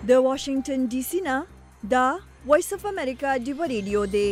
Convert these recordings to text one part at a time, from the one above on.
د واشنگټن ډي سي نه دا وایس اف امریکا ډیو ریډیو دی.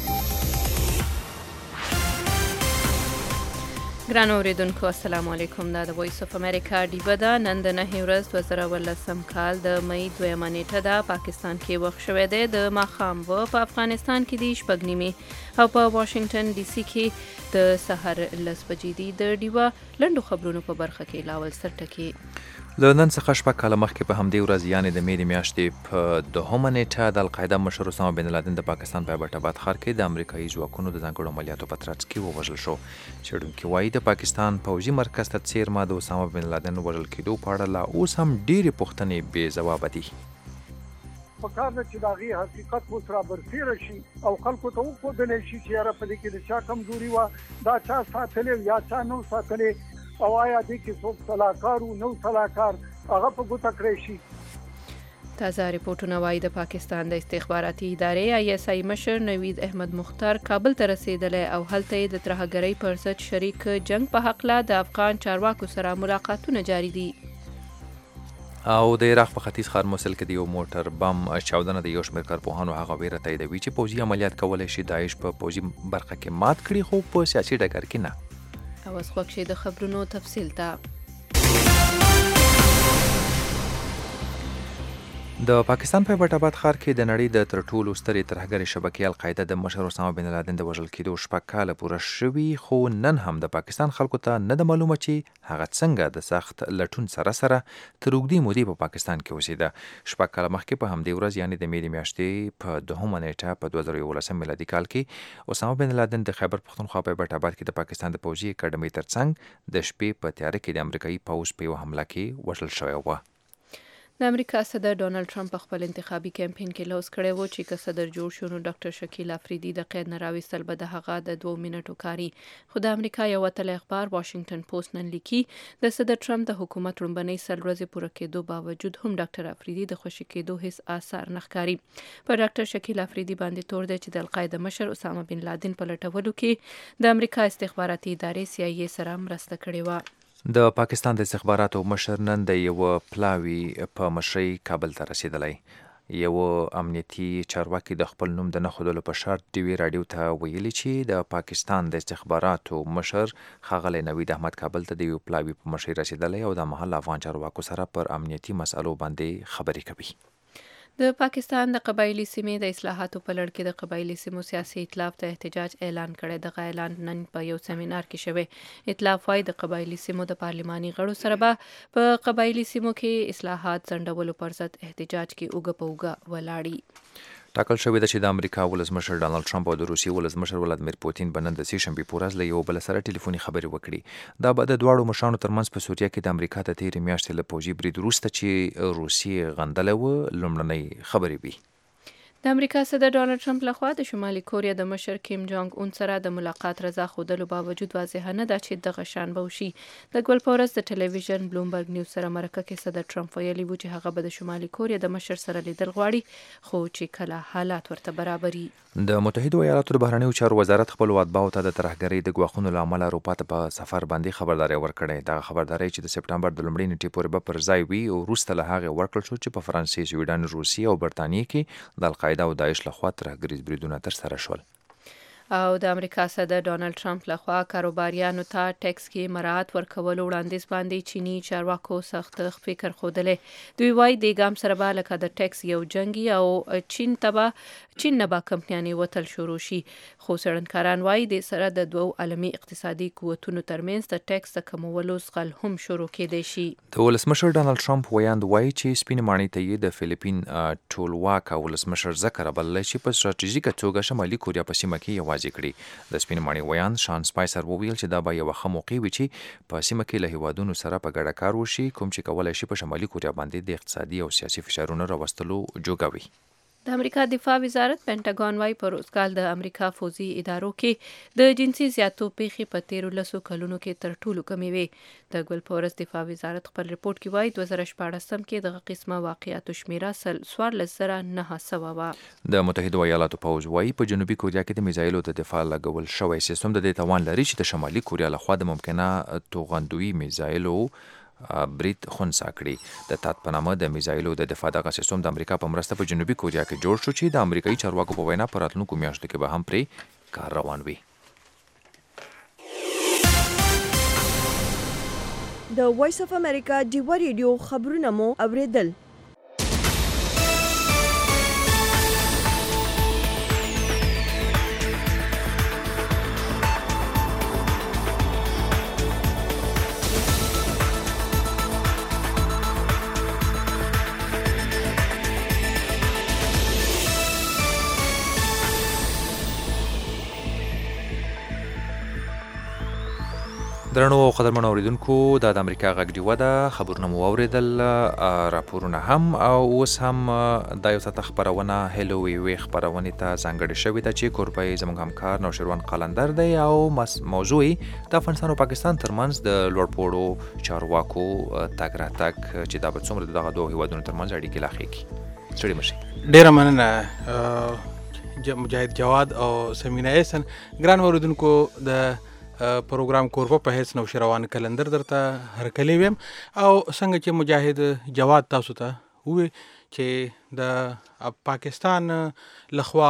ګران اوریدونکو السلام علیکم. دا د وایس اف امریکا ډیو ده. نن د 9 ورځ 2018 کال د مئی 2 نیټه ده. پاکستان کې وخت شوی دی د ماښام په افغانستان کې دی 6 او په واشنگټن ډي سي کې د سحر 10 بجې دی. د ډیو لنډو خبرونو په برخه کې لاول سرټکی له نن څخه شپږ کاله مخکې په همدې ورځ یعنې د مې میاشتې په 2 نیټه د القاعده مشر اسامه بن لادن د پاکستان په ایبټ ښار کې د امریکایي ځواکونو د ځانګړو عملیاتو په ترڅ کې ووژل شو. څېړونکي وایي د پاکستان پوځي مرکز ته څیرمه د اسامه بن لادن وژل کېدو په اړه لا اوس هم ډېرې پوښتنې بې ځوابه دي. پکار ده چې د هغې حقیقت اوس را برسېره شي او خلکو ته وښودلی شي چې یاره په دې کې د چا کمزوري وه، دا چا ساتلی یا چا نو ساتلی، او آیا دې کې څوک صلاحکار و نو صلاحکار هغه په ګوته کړی شي. تازه ریپورټونه وایي د پاکستان د استخباراتي ادارې ISI مشر نوید احمد مختار کابل ته رسېدلی او هلته یې د ترهګرۍ پر ضد شریک جنگ په هکله د افغان چارواکو سره ملاقاتونه جاري دي. او د عراق په ختیځ ښار موسل کې د یو موټر بم چاودنه د یو شمېر کارپوهانو هغه ویره تاییدوي چې پوځي عملیات کولی شي داعش په پوځي برخه کې مات کړي، خو په سیاسي ډګر کې نه. او اوس خوښ شي د خبرونو تفصیل ته. د پاکستان په ایبټ ښار کې د نړۍ د تر ټولو سترې ترهګرې شبکې القاعده د مشر اسامه بن لادن د وژل کېدو 6 کاله پوره شوي، خو نن هم د پاکستان خلکو ته نه ده معلومه چې هغه څنګه د سخت لټون سره تر اوږدې مودې په پاکستان کې اوسېده. 6 کاله مخکې په همدې ورځ یعنې د مې میاشتې په 2 نیټه په 2011 میلادي کال کې اسامه بن لادن د خیبر پښتونخوا په ایبټ کې د پاکستان د پوځي اکاډمۍ ترڅنګ د شپې په تیاره کې د امریکایي پوځ په یوه حمله کې وژل شوی و. د امریکا صدر ډونالد ټرمپ په خپل انتخابي کمپاین کې لوز کړی و چې که صدر جوړ شو نو ډاکټر شکیل افریدي د قید نه راویستل به د هغه د 2 منټو کاري. خو د امریکا یو وتلی اخبار واشنگټن پوسټ نن لیکي د صدر ټرمپ د حکومت لومړنۍ 100 ورځې پوره کېدو باوجود هم ډاکټر افریدي د خوشي کېدو هیڅ آثار نه ښکاري. په ډاکټر شکیل افریدي باندې تور دی چې د القاعده مشر اسامه بن لادن په لټولو کې د امریکا استخباراتي ادارې CIA سره مرسته کړې وه. د پاکستان د استخباراتو مشر نن د یو پلاوي په مشرۍ کابل ته رسېدلی. یو امنیتي چارواکي د خپل نوم د نه ښودلو په شرط ډیوي راډیو ته ویلي چې د پاکستان د استخباراتو مشر ښاغلی نوید احمد کابل ته د یو پلاوي په مشرۍ رسېدلی او د مهال افغان چارواکو سره پر امنیتي مسألو باندې خبرې کوي. د پاکستان د قبایلی سیمې د اصلاحاتو په لړ کې د قبایلی سیمو سیاسي ائتلاف ته احتجاج اعلان کړی. دغه اعلان نن په یو سیمینار کې شوی. ائتلاف وايي د قبایلی سیمو د پارلماني غړو سره به په قبایلی سیمو کې اصلاحات ځنډولو پر ضد احتجاج کې اوږه په اوږه ولاړی. ټاکل شوې ده چې د امریکا ولسمشر ډانلډ ټرمپ او د روسیې ولسمشر ولادیمیر پوتین به نن د سې شنبې په ورځ له یو بل سره ټلیفوني خبرې وکړي. دا به د دواړو مشرانو ترمنځ په سوریه کې د امریکا د تېرې میاشتې له پوځي برید وروسته چې روسیې غندلی و لومړنۍ خبرې وي. د امریکا صدر ډونالډ ټرمپ لخوا د شمالي کوریا د مشر کیم جونګ اون سره د ملاقات رضا ښودلو باوجود واضح نه ده چې دغه شان به وشي. د ګول په ورځ د ټلویزیون بلومبرګ نیوز سره مرکه کې صدر ټرمپ ویلي و چې هغه به د شمالي کوریا د مشر سره لیدل غواړي، خو چې کله حالات ورته برابري. د متحده ایالاتو د بهرنیو چارو وزارت خپل اتباعو ته د ترهګرۍ د ګواښونو له امله اروپا ته په سفر باندې خبرداری ورکړې. دغه خبرداری چې د سپټمبر د لومړۍ نیټې پورې به پر ځای وي او وروسته له هغې ورکړل شو چې په فرانسې، سویډن، روسیې او برطانیې کې د القاعده او داعش لخوا ترهګریز بریدونه ترسره شول. او د امریکا صدر ډونالډ ټرمپ لخوا کاروباریانو ته ټیکس کې مراعات ورکولو وړاندیز باندې چینی چارواکو سخت فکر ښودلی. دوی وایي د ګام سره به لکه د ټیکس یو جنګي او چین نه به کمپنیانې وتل شروع شي. خو څېړنکاران وایي د سره د دوو عالمي اقتصادي قوتونو ترمنځ د ټیکس د کمولو زغل هم شروع کېدی شي. د ولسمشر ډانلډ ټرمپ ویاند وایي چې سپینې ماڼۍ ته یې د فلیپین ټولواک ولسمشر ځکه رابللی چې په ستراتیژیکه توګه شمالي کوریا په سیمه کې یوازې کړي. د سپینې ماڼۍ ویاند شان سپایسر وویل چې دا به یوه ښه موقع وي چې په سیمه کې له هیوادونو سره په ګډه کار وشي، کوم چې کولی شي په شمالي کوریا باندې د اقتصادي او سیاسي فشارونو راوستلو جوګه وي. د امریکا دفاع وزارت پینټاګون وايي په روزګال د امریکا فوزي ادارو کې د جنسي زیاتو پیښې په 13 کلونو کې تر ټولو کمې وي. د ګل په ورځ دفاع وزارت خپل رپورټ کې وايي 2014 کې دغه قسمه واقعیاتو شمیره 14,900 وه. د متحده ایالاتو پوځ وايي په جنوبي کوریا کې د میزایلو د دفاع لګول شوی سیستم د دې توان لري چې د شمالي کوریا لخوا د ممکنه توغندوي میزایلو برید خنثی کړي. د تات په نامه د میزایلو د دفاع دغه سیستم د امریکا په مرسته په جنوبي کوریا کې جوړ شو چې د امریکایي چارواکو په وینا په راتلونکو میاشتو کې به هم پرې کار روان وي. د وایس اف امریکا ډیوا ریډیو خبرونه مو اوریدل. درنو او قدرمنو اوریدونکو دا د امریکا غږ ډیوه ده. خبرونه مو اوریدل، راپورونه هم، او اوس هم دا یو څه خبرونه هلو وی خبرونه ته ځانګړې شوې ده چې کوربه زموږ همکار نوشروان قلندر دی او موضوع د افغانستان او پاکستان ترمنځ د لوړپوړو چارواکو تګ راتګ چې دا به څومره دغه دوه هیوادونو ترمنځ اړیکې لا ښې کړي. ستړي مشئ. ډیره مننه مجاهد جواد او سمینا احسن. ګران اوریدونکو، د پروګرام کوربه په هیڅ نوشروان قلندر درته هرکلی ویم او څنګه چې مجاهد جواد تاسو ته وی چې د پاکستان لخوا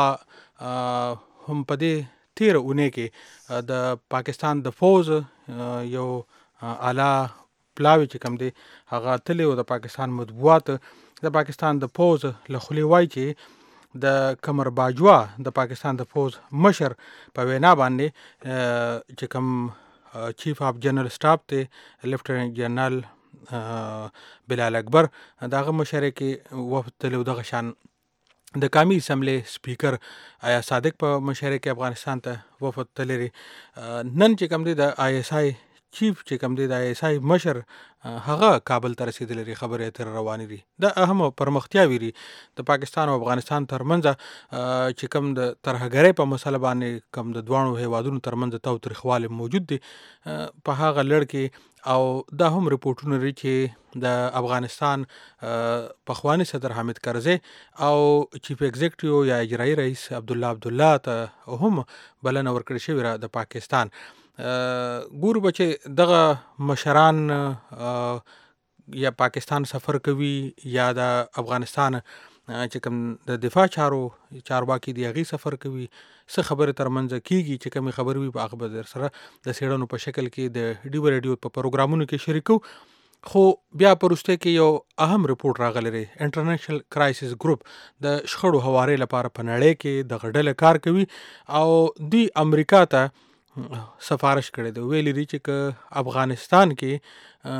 هم په دې تیر اونۍ کې د پاکستان د فوز یو اعلی پلاوی چې کوم دی هغه تللی و. د پاکستان مطبوعات د پاکستان د فوز له خولې وایي چې د قمر باجوا د پاکستان د فوز مشر په وینا باندې چې کوم چیف اف جنرال سټاف ته لیفټننټ جنرال بلال اکبر دغه مشر کې وفد تلو دغه شان د قومي اسمبلی سپیکر آیا صادق په مشر کې افغانستان ته وفد تلري. نن چې کوم دی د آی اس آی چیف چې کوم دی د آی اس آی مشر هغه کابل ته رسیدلی لري. خبرې اترې روانې دي. د اهم پرمختیاوې دي د پاکستان او افغانستان ترمنځ چې کوم د ترهګرۍ په مسله باندې کوم د دوانو هیوادونو ترمنځ تاوتریخوالی موجود دی په هغه لړ کې. او دا هم رپورټونه لري چې د افغانستان پخوانی صدر حامد کرزی او چیف ایگزیکټیو یا اجرایي رئیس عبدالله ته هم بلنه ورکړې شوې ده د پاکستان. ګورو به چې دغه مشران یا پاکستان سفر کوي یا د افغانستان چې کوم د دفاع چارواکي دی هغې سفر کوي، څه خبرې ترمنځ کیږي چې کومې خبرې وي په هغه به در سره د څېړنو په شکل کې د ډیو ریډیو په پروګرامونو کې شریکو. خو بیا په وروستۍ کې یو اهم رپورټ راغلی دی. انټرنیشنل کرایسس ګروپ د شخړو هوارۍ لپاره په نړۍ کې دغه ډله کار کوي او دوی امریکا ته سفارش کړی دی. ویلي دي چې که افغانستان کې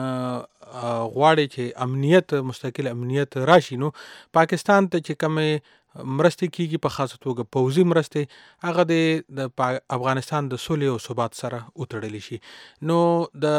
غواړي چې امنیت مستقل امنیت راشي نو پاکستان ته چې کومې مرستې کیږي په خاصه توګه پوځي مرستې هغه د افغانستان د سولې او ثبات سره وتړلی شي. نو د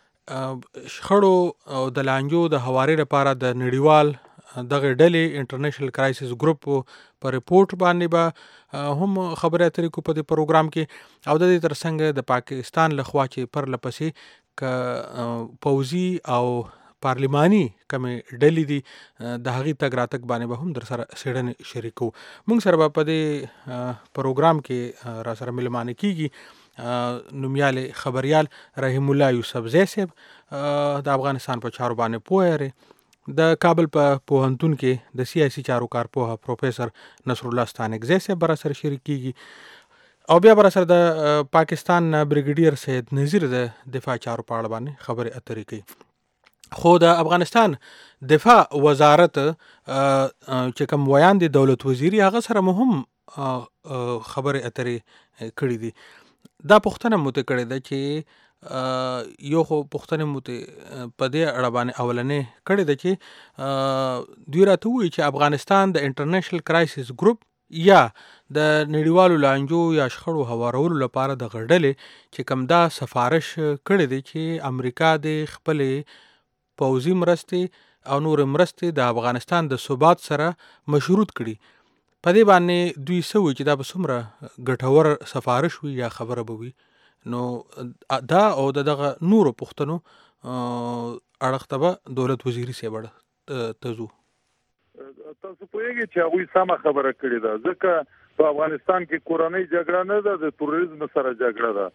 شخړو او د لانجو د هوارۍ لپاره د نړیوال دغه ډلې انټرنیشنل کرایسس ګروپ په رپورټ باندې به هم خبرې اترې کو په دې پروګرام کې او د دې ترڅنګ د پاکستان لخوا چې پرله پسې پوځي او پارلماني کومې ډلې دي د هغې تګ راتګ باندې به هم در سره څېړنې شریکو. موږ سره به په دې پروګرام کې را سره ملمانه کیږي نومیالی خبریال رحیم الله یوسفزی صاحب د افغانستان په چارو باندې پوهه لري. د کابل په پوهنتون کې د سیاسي چارو کارپوه پروفیسر نصر الله ستانکزی صاحب به را سره شریک کیږي او بیا به را سره د پاکستان بریګیډیر سید نذیر د دفاع چارو په اړه باندې خبرې اترې کوي. خو د افغانستان دفاع وزارت چې کوم ویان دی دولت وزیری هغه سره مهم خبرې اترې کړې دي. دا پوښتنه مو ته کړې ده چې یو خو پوښتنه مو ته په دې اړه باندې اولنې کړې ده چې دوی راته وایي چې افغانستان د انټرنیشنل کرایسس ګروپ یا د نړیوالو لانجو یا شخړو هوارولو لپاره د غړډلې چې کوم دا سفارش کړی دی چې امریکا د خپلې پوځي مرستې او نور مرستې د افغانستان د ثبات سره مشروط کړي. په دې باندې دوی څه وایي چې دا به څومره ګټور سفارش وي یا خبره به وي. نو دا او دغه نورو پوښتنو اړخ ته به دولت وزیري صاحب ته ځو. تاسو پوهیږئ چې هغوی سمه خبره کړې ده ځکه په افغانستان کې کورنۍ جګړه نه ده، د تروریزم سره جګړه ده.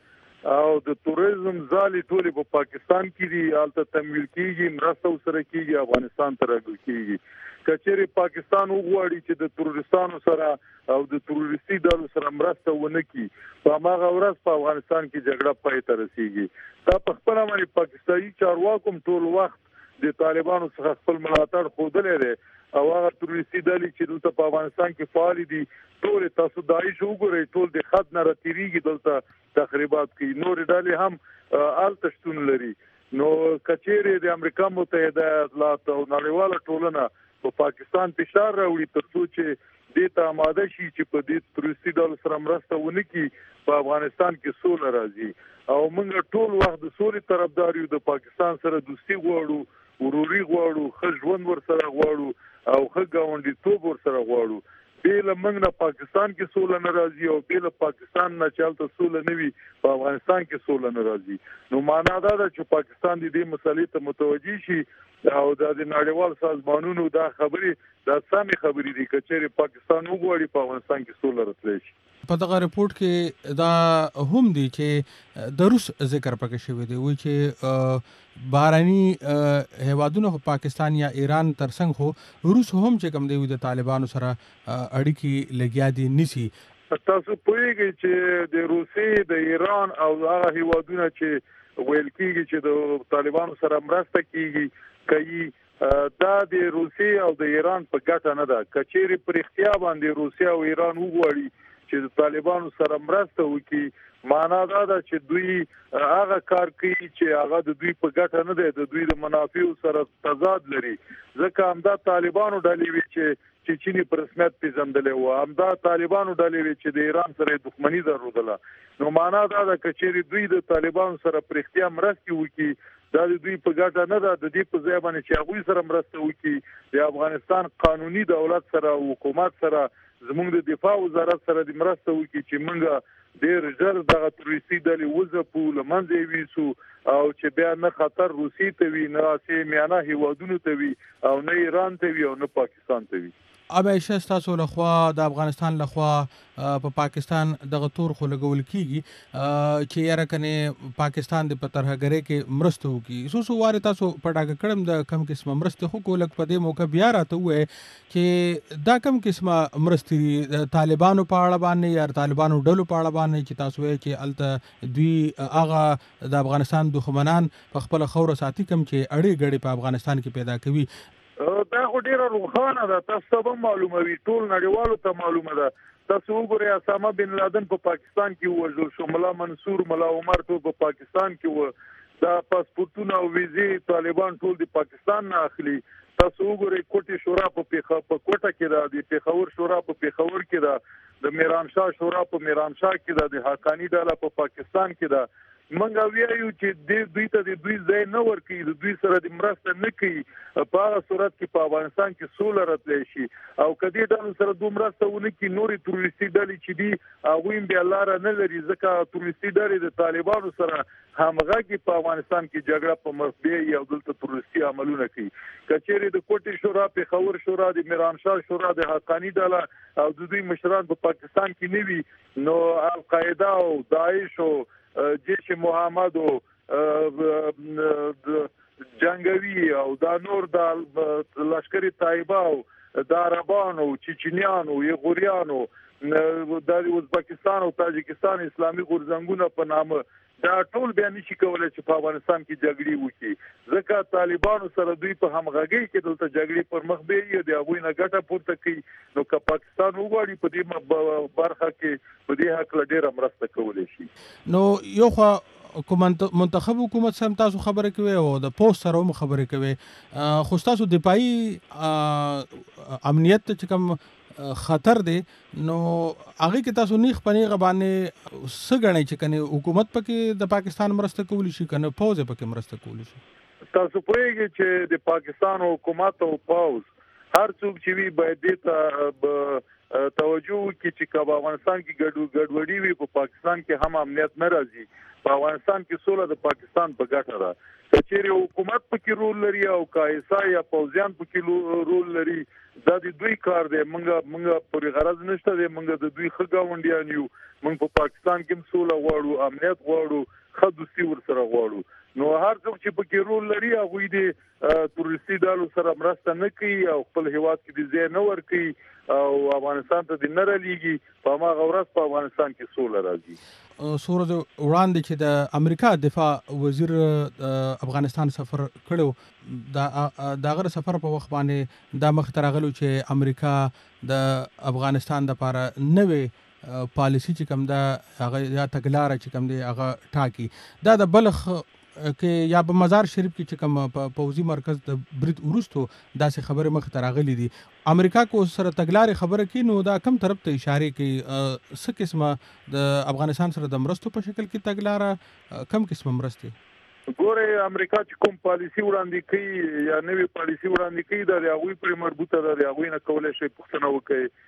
او د توریزم ځالې ټولې په پاکستان کې دي، هلته تمویل کیږي، مرسته ورسره کیږي، افغانستان ته راغل کیږي. کچېرې پاکستان وغواړي چې د تروریستانو سره او د تروریستي ډلو سره مرسته ونه کړي، په هماغه ورځ په افغانستان کې جګړه پای ته رسیږي. دا په خپله باندې پاکستاني چارواکو ټول وخت د طالبانو څخه خپل ملاتړ ښودلی دی او هغه تروریستي ډلې چې دلته په افغانستان کې فعال دي ټول تاسو داعش وګورئ، ټول د خط نه راتېرېږي، دلته تخریبات کوي. نورې ډلې هم هلته شتون لري. نو کچېرې د امریکا متحده ایالات او نړیواله ټولنه په پاکستان فشار راوړي ترڅو چې دې ته آماده شي چې په دې تروریستي ډلو سره مرسته ونه کړي، په افغانستان کې سوله راځي. او موږ ټول وخت د سولې طرفدار یو، د پاکستان سره دوستي غواړو، وروري غواړو، ښه ژوند ورسره غواړو او ښه ګاونډیتوب ورسره غواړو. بې له موږ نه پاکستان کې سوله نه راځي او بې له پاکستان نه چې هلته سوله نه وي په افغانستان کې سوله نه راځي. نو معنا دا ده چې پاکستان دې مسلې ته متوجي شي او د نړیوال سازمانونو دا خبرې دا سمې خبرې دي، که چېرې پاکستان وغواړي په افغانستان کې سوله راتلی شي. په دغه رپورټ کې دا هم دی چې د روس ذکر پکې شوی دی، وایي چې بهرني هیوادونه خو پاکستان یا ایران ترڅنګ خو روس هم چې کوم دی د طالبانو سره اړیکې لګیا دي نیسي. تاسو پوهیږئ چې د روسیې، د ایران او هغه هیوادونه چې ویل کېږي چې د طالبانو سره مرسته کېږي کوي، دا د روسیې او د ایران په ګټه نه ده. که چېرې په رښتیا باندې روسیه او ایران وغواړي چې د طالبانو سره مرسته وکړي، معنا دا ده چې دوی هغه کار کوي چې هغه د دوی په ګټه نه دی، د دوی د منافعو سره تضاد لري. ځکه همدا طالبانو ډلې وي چې چینی په رسمیت پیژندلې وه، همدا طالبانو ډلې وي چې د ایران سره دښمني درلودله. نو معنا دا ده که چېرې دوی د طالبانو سره په رښتیا مرستې وکړي، دا د دوی په ګټه نه ده. د دې په ځای باندې چې هغوی سره مرسته وکړي، د افغانستان قانوني دولت سره او حکومت سره، زموږ د دفاع وزارت سره د مرسته وکړي چې موږ ډېر ژر دغه تروریستي ډلې وځپو، له منځه یې ویسو او چې بیا نه خطر روسیې ته وي، نه هسې میانه هیوادونو ته وي او نه ایران ته وي او نه پاکستان ته وي. ابایشه ستاسو لخوا د افغانستان لخوا په پاکستان دغه تور خو لګول کیږي چې یاره کنه پاکستان د پترهګری کې مرسته وکړي. سو واره تاسو پټاګه کړم د کم قسمه مرسته خو کولک په دې موقع بیا راته وې چې دا کم قسمه مرسته طالبانو په اړه باندې یا طالبانو ډلو په اړه باندې چې تاسو وې چې الته دوی هغه د افغانستان دښمنان په خپل خوره ساتي کم چې اړې ګړې په افغانستان کې پیدا کوي. دا خو ډیره روښانه ده، تاسو ته معلومه وي، ټول نړیوالو ته معلومه ده. تاسو وګورئ اسامه بن لادن په پاکستان کې ووژل شو، ملا منصور، ملا عمر ټول په پاکستان کې و، دا پاسپورتونه او ویزې طالبان ټول د پاکستان نه اخلي. تاسو وګورئ کوټي شورا په کوټه کې ده، د پیښور شورا په پیښور کې ده، د میرانشاه شورا په میرانشاه کې ده، د حقانی ډله په پاکستان کې ده. منګه ویایو چې دوی ته د دوی ځای نه ورکوي، د دوی سره د مرسته نه کوي، په هغه صورت کې په افغانستان کې سوله راتلی شي. او که دې ډلو سره دوی مرسته ونه کړي، نورې تروریستي ډلې چې دي هغوی هم بیا لاره نه لري، ځکه تروریستي ډلې د طالبانو سره همغږي په افغانستان کې جګړه په مخ بیایي او دلته تروریستي عملونه کوي. که چېرې د کوټې شورا، پیښور شورا، د میرانشاه شورا، د حقانی ډله او د دوی مشران په پاکستان کې نه وي، نو القاعده او داعش او جیش محمد او جنگوي او دا نور د لشکري طایبه او د عربانو، چچنیانو، یغوریانو، د ازبکستان او تاجکستان اسلامي غورځنګونه په نامه، دا ټول بیا نشي کولای چې په افغانستان کې جګړې وکړي، ځکه طالبانو سره دوی په همغږۍ کې دلته جګړې پر مخ بیایي، د هغوی نه ګټه پورته کوي. نو که پاکستان وغواړي په دې برخه کې په دې هکله ډېره مرسته کولی شي. نو یو خوا منتخب حکومت سره تاسو خبرې کوي او د پوسټ سره هم خبرې کوي، خو تاسو دفاعي امنیت چې کوم خطر دی، نو هغه کې تاسو نیخ پنیغه باندې سګړی چې کنه حکومت پکې د پاکستان مرسته کولی شي، کنه پوز پکې مرسته کولی شي. تاسو پوهیږئ چې د پاکستان حکومت او پوز هر څوک چې وي باید دې ته توجه وکړي چې که په افغانستان کې ګډوډي وي، په پاکستان کې هم امنیت نه راځي. په افغانستان کې سوله د پاکستان په ګټه ده. کچېره حکومت پکې رول لري او کایسا یا پوزیان پکې رول لري دا د دوی کار دی. منګه پرې غرض نشته دی. منګه د دوی خګاونډیان یو. منګ په پاکستان کې مسوله غواړو, امنیت غواړو, خدوسی ور سره غواړو. نو هر څوک چې پکې رول لري هغه د تورستي ډالو سره مرسته نه کوي او خپل هیواد کې د ځای نه ور کوي او افغانستان ته د نه رالېږي. په ما غورس په افغانستان کې سوله راځي. سورج وړاندې چې د امریکا دفاع وزیر افغانستان سفر کړو دا غره سفر په وخت باندې دا مخ ترغلو چې امریکا د افغانستان د لپاره نوې پالیسی چې کوم دا هغه یا تګلارې چې کوم دی هغه ټاکي. دا د بلخ کې یا په مزار شریف کې چې کوم پوځي مرکز د برید ورستو داسې خبره مخ ترغلي دي. امریکا کو سره تګلارې خبره کوي نو دا کم طرف ته اشاره کوي څه قسمه د افغانستان سره د مرستو په شکل کې تګلاره کم قسمه مرسته ګوره. امریکا چې کوم پالیسی وړاندې کوي یا نوې پالیسی وړاندې کوي دا د هغوی پر مربوطه ده. د هغوی نه کولای شي پوښتنه وکړي.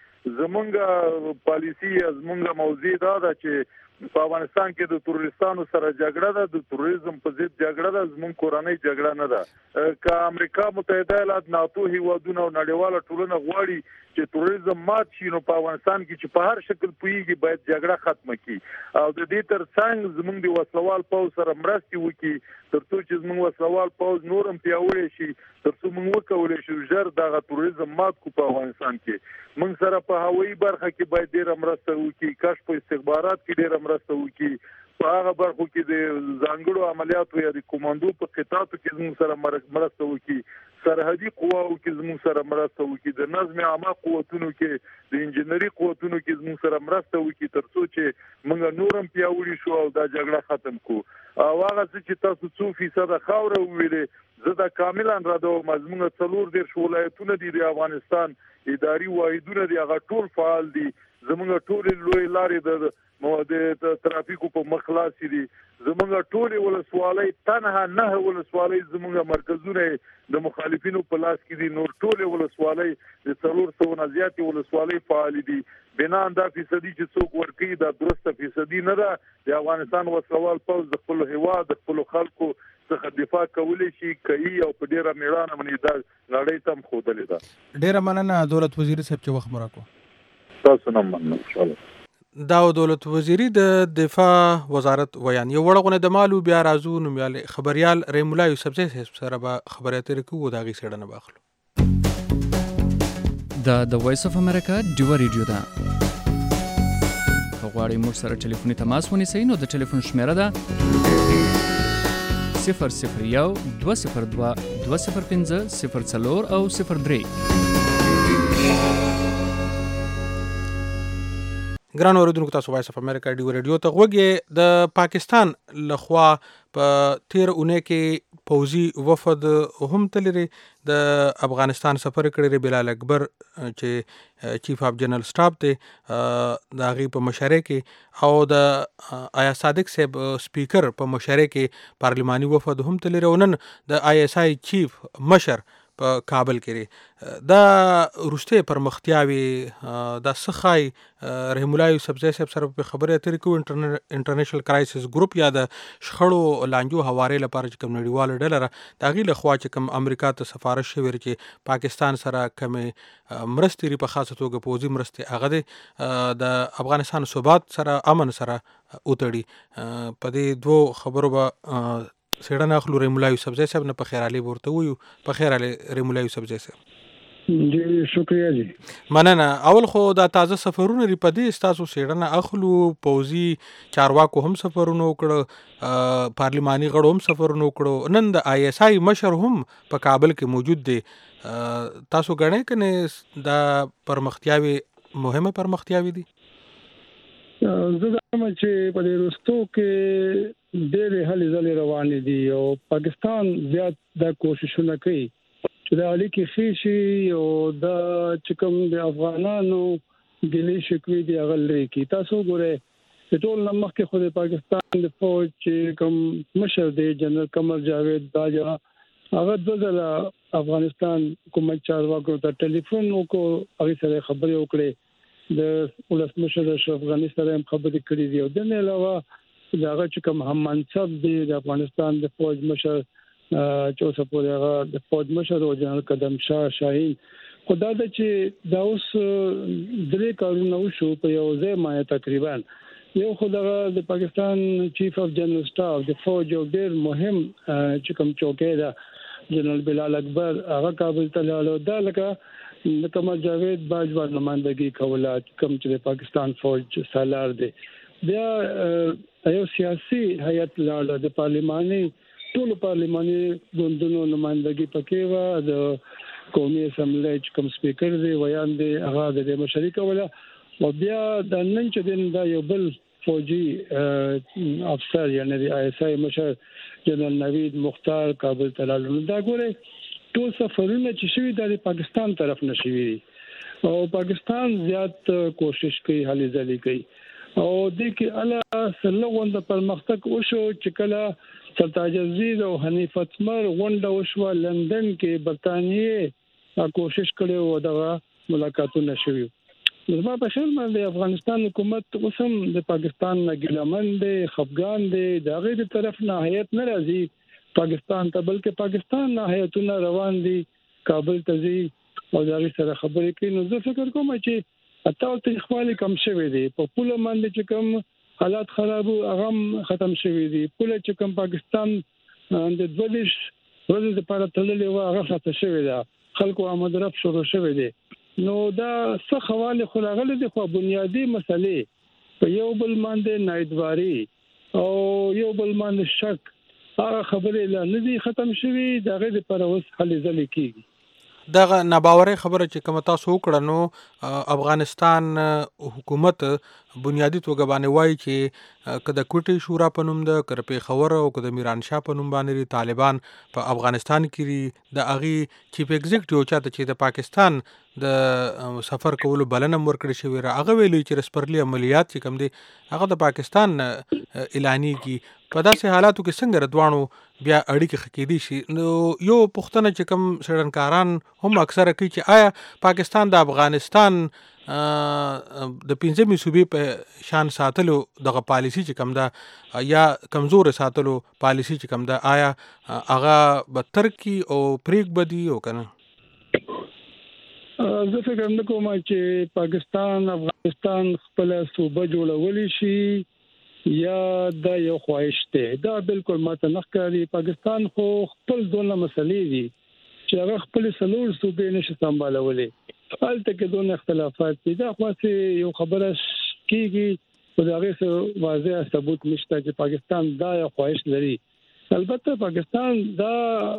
زمونږ پالیسی زمونږ موضوع دا ده چې په افغانستان کې د تروریستانو سره جګړه ده, د تروریزم په ضد جګړه ده, زمونږ کورنۍ جګړه نه ده. که امریکا متحده ایالات, ناتو هیوادونه او نړیواله ټولنه غواړي چې تروریزم مات شي نو په افغانستان کې چې په هر شکل پویږي باید جګړه ختمه کړي او د دې ترڅنګ زمونږ د وسلوال پوځ سره مرستې وکړي ترڅو چې زمونږ وسلوال پوځ نورم پیاوړی شي, ترڅو موږ وکولای شو ژر دغه تروریزم مات کو په افغانستان کې. موږ سره په هوایي برخه کې باید ډېر مرسته وکړي, کشف او استخبارات کې ډېر مرسته وکړي, په هغه برخو کې د ځانګړو عملیاتو یا د کوماندو په قطاعاتو کې زموږ سره مرسته وکړي, سرحدي قواو کې زموږ سره مرسته وکړي, د نظم عامه قوتونو کې, د انجنیري قوتونو کې زموږ سره مرسته وکړي ترڅو چې موږ نورم پیاوړي شو او دا جګړه ختم کو. او هغه چې تاسو 2% خاوره ویلې زه دا کاملا راځم. زموږ 4 ولایتونه دي د افغانستان اداري واحدونه دي, هغه ټول فعال دي. زموږ ټول لوی لارې د ترافیکو په مخلاص دي. زموږ ټول ولسوالۍ تنها 9 ولسوالۍ زموږ مرکزونه د مخالفینو په لاس کې دي. نور ټول ولسوالۍ د 400 نه زیات ولسوالۍ فعال دي. بنا دا فیصدي چې څوک ورکی دا درسته فیصدي نه ده. د افغانستان وسوال پوز د خپل هیواد د خپل خلکو څخه دفاع کولی شي کوي او په ډیره میړانه باندې دا لړۍ تم خودلې ده. ډیره مننه دولت وزیر صاحب چې وخت مراکو. تاسو نه مننه. ان شاء الله. دا دولت وزیری د دفاع وزارت ویان یو وړغونه د مالو بیا رازو نومیاله خبريال ریمولا یوسف زی سره به خبرات رکو دا غي سړنه باخلو. د وایس اف امریکا ډیو ریډیو دا غواړئ موږ سره ټلیفوني تماس ونیسئ نو د ټلیفون شمیره ده 001 202 205 04 او 03. ګران اوریدونکو تاسو وایس اف امریکا ډیو ریډیو ته غوږی. د پاکستان لخوا په 13 اونۍ کې پوځي وفد هم تلری د افغانستان سفر کړی. بلال اکبر چې چیف اف جنرال سټاف دی د هغې په مشرۍ کې او د آیا صادق صاحب سپیکر په مشرۍ کې پارلماني وفد هم تلری او نن د آی اس آی چیف مشر په کابل کې دا روسته پرمختیاوي د سخای رحم الله یوسف زی صاحب سره په خبرې اترې کو انټرنیشنل کرایسس ګروپ یا د شخړو لانجو حواله لپاره چې کوم نړیوال ډلر دا غي له خوا چې کوم امریکا ته سفارش شوی چې پاکستان سره کوم مرستې په خاصه توګه پوزي مرستې هغه د افغانستان ثبات سره امن سره اوتړي. په دې دوه خبرو به سیړه اخلو رحم الله یوسف زی صاحب نه په خیر علي ورته ویو. په خیر علي رحم الله یوسف زی صاحب. جی شکریا جی. مننه. اول خو دا تازه سفرونه ری پدې تاسو سیړه اخلو پوزي چارواکو هم سفرونه وکړه, پارلماني غړو هم سفرونه وکړو, نن د آی اس آی مشر هم په کابل کې موجود دی. تاسو غنئ کنه دا پرمختیاوي مهمه پرمختیاوي دي؟ زه دا چې په دې رستو کې ډېرې هلې ځلې روانې دي او پاکستان زیات دا کوششونه کوي چې دا اړیکې ښې شي او دا چې کوم د افغانانو ګلې شکوي دي هغه لرې کړي. تاسو ګورئ چې ټول نه مخکې خو د پاکستان د فوج چې کوم مشر دی جنرال قمر جاوید باجوه هغه دوه ځله افغانستان حکومت چارواکو ته ټلیفون وکړو, هغې سره خبرې وکړې, د ولسمشر اشرف غني سره هم خبرې کړې دي او د نه علاوه داغه چې کوم هم منصب دی د افغانستان د فوج مشر چې اوس په هغه د فوج مشر او جنرال قدم شاه شاهین خدا د چې دا اوس درې کارونه وشو په یو ځای باندې تقریبا یو خدای د پاکستان چیف اف جنرال سټاف د فوج او ډیر مهم چې کوم چوکۍ ده جنرال بلال اکبر هغه کابل ته لاړو دا لکه قمر جاوید باجوان نمائندګي کوله کوم چې د پاکستان فوج سالار دی بیا یو سیاسي هیئت لاړه د پارلماني ټول پارلماني ګوندونو نمائندګي پکې و د قومي اسمبلی کوم سپیکر دی ویان دی هغه د مشري کوله او بیا د نن چې دین دا یو بل فوجي افسر یعنی د آی اس آی مشر جنرال نوید مختار کابل ته لاړل دا ګوره ټول سفرونه چې شوي د پاکستان طرف نشوي او پاکستان زیات کوشش کوي هلي ځلي کوي او د کې اله سلوند پرمختګ وشو چې کله سرتاج عزیز او حنیف اتمر غونډه وشو لندن کې برتانیې کوشش کړي او دا ملاقاتونه شوي زما په خیال باندې افغانستان حکومت اوسم د پاکستان نه ګیلمن دی خفګان دی د غیر طرف نه هیئت نه راځي پاکستان ته بلکې پاکستان نه هیئتونه روان دي کابل ته ځي او دا سره خبرې کوي نو زه فکر کوم چې اتاو ته خپل کم شوي دي په پوله باندې چې کوم حالات خراب هغه ختم شوي دي پوله چې کوم پاکستان د دویش ورځې لپاره تللې و هغه ختم شوي ده خلکو آمد رفت شروع شوي دي نو دا څه حواله خلاغله دي خو بنیادی مسلې په یو بل باندې نایدواري او یو بل باندې شک هغه خبرې لا نه دي ختم شوي دا غیر پر اوس حل ځلې کیږي دغه ناباوري خبره چې کوم تاسو وکړه نو افغانستان حکومت بنیادی توګه باندې وایي چې کله کوټي شورا په نوم د کرپې خبر او کله میران شاه په نوم باندې طالبان په افغانستان کې د اغي چیف ایگزیکټیو چاته چې د پاکستان د سفر کولو بلنه ورکړی شوی را هغه ویلي چې رسپرلی عملیات چې کوم دي هغه د پاکستان اعلاني کی په داسې حالاتو کې څنګه ردوانو بیا اړیکې خکېدي شي نو یو پښتنه چې کوم سړنکاران هم اکثره کوي چې آیا پاکستان د افغانستان د پنځمې صوبې په شان ساتلو دغه پالیسی چې کوم ده یا کمزور ساتلو پالیسی چې کوم ده آیا هغه بدتر کی او پریک بدی او کنه زه فکر نه کوم چې پاکستان افغانستان خپل صوبه جوړولی شي یا دا یو خواهش ده دا بالکل ماته نه ښکاري پاکستان خو خپل دونه مسلې دي چې هغه خپل سلور صوبې نشي سمبالولې حالت کې دونه اختلافات دي دا خو یو خبره کیږي په دغه څه واضح ثبوت نشته چې پاکستان دا یو خواهش لري البته پاکستان دا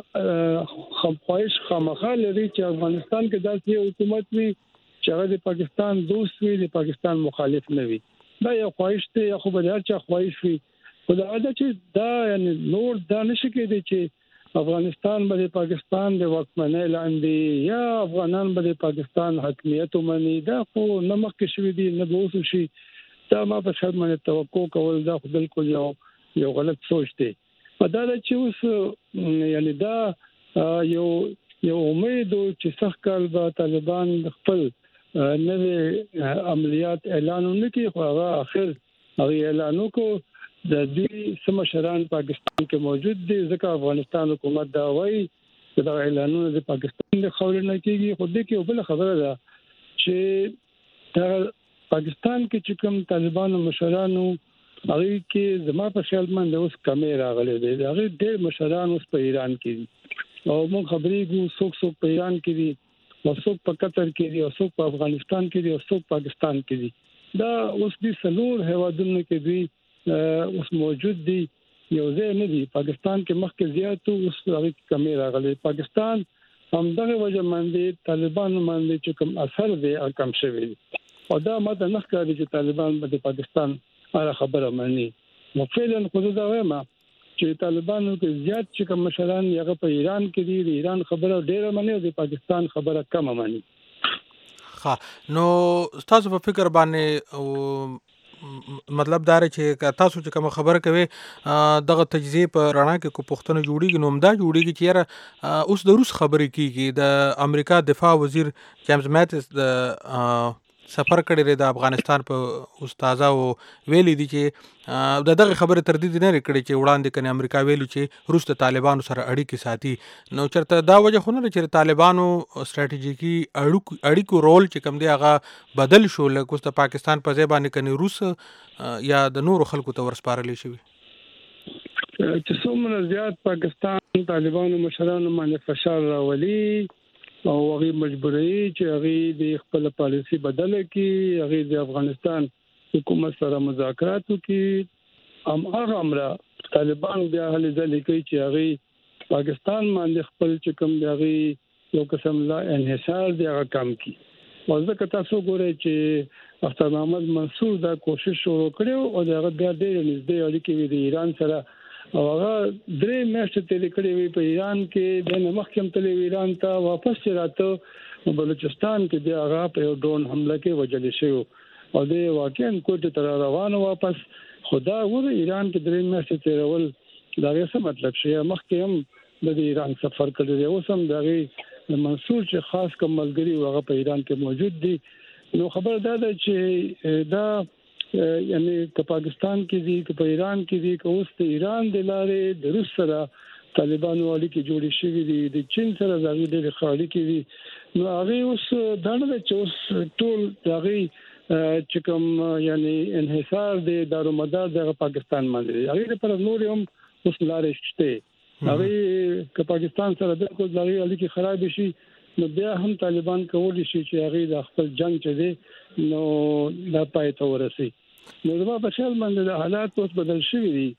خواهش خامخا لري چې افغانستان کې داسې حکومت وي چې هغه د پاکستان دوست وي د پاکستان مخالف نه وي دا یو خواهش دی خو به هر چا خواهش وي خو دا چې دا یعنی نور دا نشي کېدی چې افغانستان به پاکستان د واکمنۍ لاندې یا افغانان به پاکستان حاکمیت ومني دا خو نه مخکې شوي دي نه به اوس شي دا ما په خیال باندې توقع کول دا خو بالکل یو غلط سوچ دی په دا چې اوس یعنی دا یو امید چې سخت کال به طالبان خپل نوې عملیات اعلان وکړي خو هغه اخر هغه اعلان وکړ د دې سمشران پاکستان کې موجود دي ځکه افغانستان حکومت دا وایي چې دا اعلانونه د پاکستان د خاورې نه کیږي خو دې کې بل خبره ده چې دا پاکستان کې چې کوم طالبان مشرانو هغه کې زما په خیال باندې اوس کمې راغلي دي هغه ډېر مشران اوس په ایران کې دي او موږ خبرې کوو څوک په ایران کې دي او څوک په قطر کې دي او څوک په افغانستان کې دي او څوک پاکستان کې دي دا اوس د سلور هوادونو کې دي اوس موجود دي یو ځای نه دي پاکستان کې مخکې زیات اوس هغه کمې راغلي پاکستان هم دغه وجه باندې طالبان باندې چې کوم اثر دی کم شوی او دا ماته نه ښکاري چې طالبان به پاکستان هغه خبره مانی نو فعلا خو دا وایم چې طالبانو کې زیات چې کوم مشران هغه په ایران کې دي د ایران خبره ډیره مانی او د پاکستان خبره کم مانی نو تاسو په فکر باندې مطلب دا چې تاسو چې کوم خبره کوي دغه تجزیه په رڼا کې کو پښتنه جوړیږي نو مدا جوړیږي چې اوس د روس خبرې کیږي د امریکا دفاع وزیر جیمز ماتس د سفر کړی د افغانستان په استاذا او ویلي دي چې دغه خبره تردید نه کړي چې وړاندې کنه امریکا ویلو چې روس د طالبانو سره اړیکې ساتي. نو چرته دا وجه خو نه چې طالبانو استراتیژیکي اړیکو رول چې کوم دی هغه بدل شو لکه د پاکستان په ځای باندې کنه روس یا د نورو خلکو ته ورسپارل شي. چې څومره زیات پاکستان طالبانو مشرانو باندې فشار راولي او هغه مجبوري چې هغه د خپل پالیسی بدل کړي، هغه د افغانستان حکومت سره مذاکرات وکړي، هغه طالبان بیا هلي ځلې کوي چې هغه پاکستان باندې خپل چې کوم دی هغه یو قسم لا انحصار دی هغه کم کړي. او ځکه تاسو ګورئ چې اختر محمد منصور دا کوشش شروع کړو او هغه بیا ډېر نږدې اړیکې د ایران سره او هغه درې میاشتې تېرې کړې وي په ایران کې، د مخکې تللی ایران ته واپس راته بلوچستان کې د هغه په یو ډرون حمله کې وژل شوی او د واقعا کوټه تر روانو واپس خدا ور ایران کې درې میاشتې تېرول دا څه مطلب شي. مخکې هم د ایران سفر کړی او سم دغه منصور چې خاص کوم ملګری هغه په ایران کې موجود دي. نو خبر ده چې دا یعنی که پاکستان کې دي که په ایران کې دي که اوس د ایران د لارې د روس سره طالبانو اړیکې جوړې شوې دي، د چین سره د هغې ډېرې ښه اړیکې دي. نو هغې اوس دا نه ده چې اوس ټول د هغې چې کوم یعنی انحصار دی دارومدار دغه پاکستان باندې دی، هغې لپاره نورې هم اوس لارې شته. هغې که پاکستان سره بالکل د هغې اړیکې خراب شي نو بیا هم طالبان کولی شي چې هغه د خپل جنگ چې دی نو دا پای ته ورسي. نو زما په خیال باندې د حالات اوس بدل شوي دي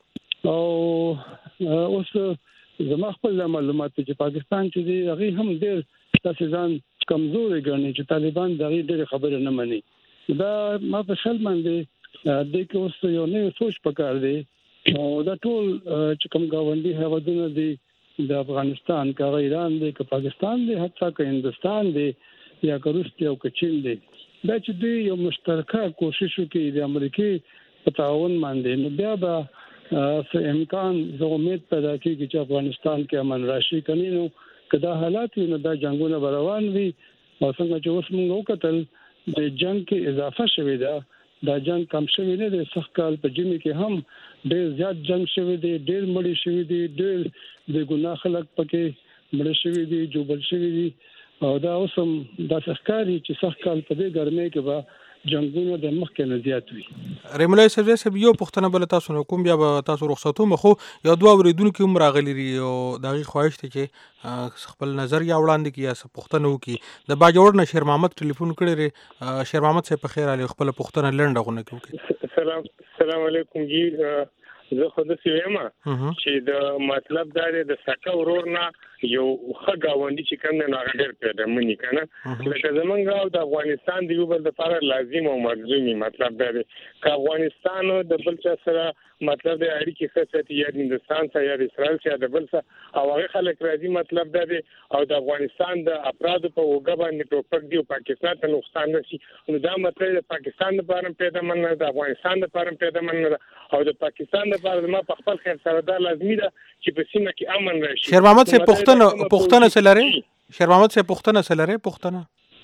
او اوس زما خپل معلومات چې پاکستان چې دی هغه هم ډېر تاسو ځان کمزوري ګڼي چې طالبان دغه ډېر خبره نه مني. دا ما په خیال باندې د کې اوس یو نه سوچ پکار دی او دا ټول چې کوم گاونډي هیوادونه دي د افغانستان کا ایران دی که پاکستان دی حتی که هندستان دی یا که روس دی او که چین دی، دا چې دوی یو مشترکه کوشش وکړي د امریکای په تعاون باندې نو بیا به څه امکان زه امید پیدا کیږي چې افغانستان کې امن راشي. کني نو که دا حالات وي نو دا جنگونه به روان وي او څنګه چې اوس موږ وکتل د جنگ کې اضافه شوې ده، دا جنگ کم شوی نه دی. سخت کال په جمی کې هم ډېر زیات جنگ شوی دی، ډېر مړی شوی دی، ډېر د ګناه خلک پکې مړ شوی دي، جوبل شوی دي او دا اوسم د سخکاري چې سخت کال په دې ګرمۍ کې به جنگونه د مخکې نه زیات وي. ریمولای صاحب یو پښتنه بل تاسو نو کوم بیا به تاسو رخصتو مخو یو دوه اوریدونکو هم راغلي او دغه خواهش ته چې خپل نظر یا وړاندې کی یا پښتنه وکي. د باجوړ نه شیر محمد ټلیفون کړی. شیر محمد صاحب په خیر علي خپل پښتنه لنډه غونه کوي. السلام علیکم جی. زه خو د سیمه چې د مطلب دا د سکه ورور نه یو ښه گاونډي چې کوم نه غډر پیدا منی کنه لکه زمونږ او د افغانستان د یو بل لپاره لازم او ملزومي مطلب دا دی چې افغانستان د بل چا سره مطلب د اړیکې خاصه یا د هندستان سره یا د اسرائیل سره د بل سره او هغه خلک راځي مطلب دا دی او د افغانستان د افرادو په وګړه باندې ټوپک دی او پاکستان ته نقصان نشي. نو دا مطلب د پاکستان لپاره پیدا مننه د افغانستان لپاره پیدا مننه او د پاکستان لپاره ما په خپل خیر سره دا لازمي ده چې په سیمه کې امن راشي. شیر محمد صاحب پښتنه سره شیر محمد صاحب پښتنه سره پښتنه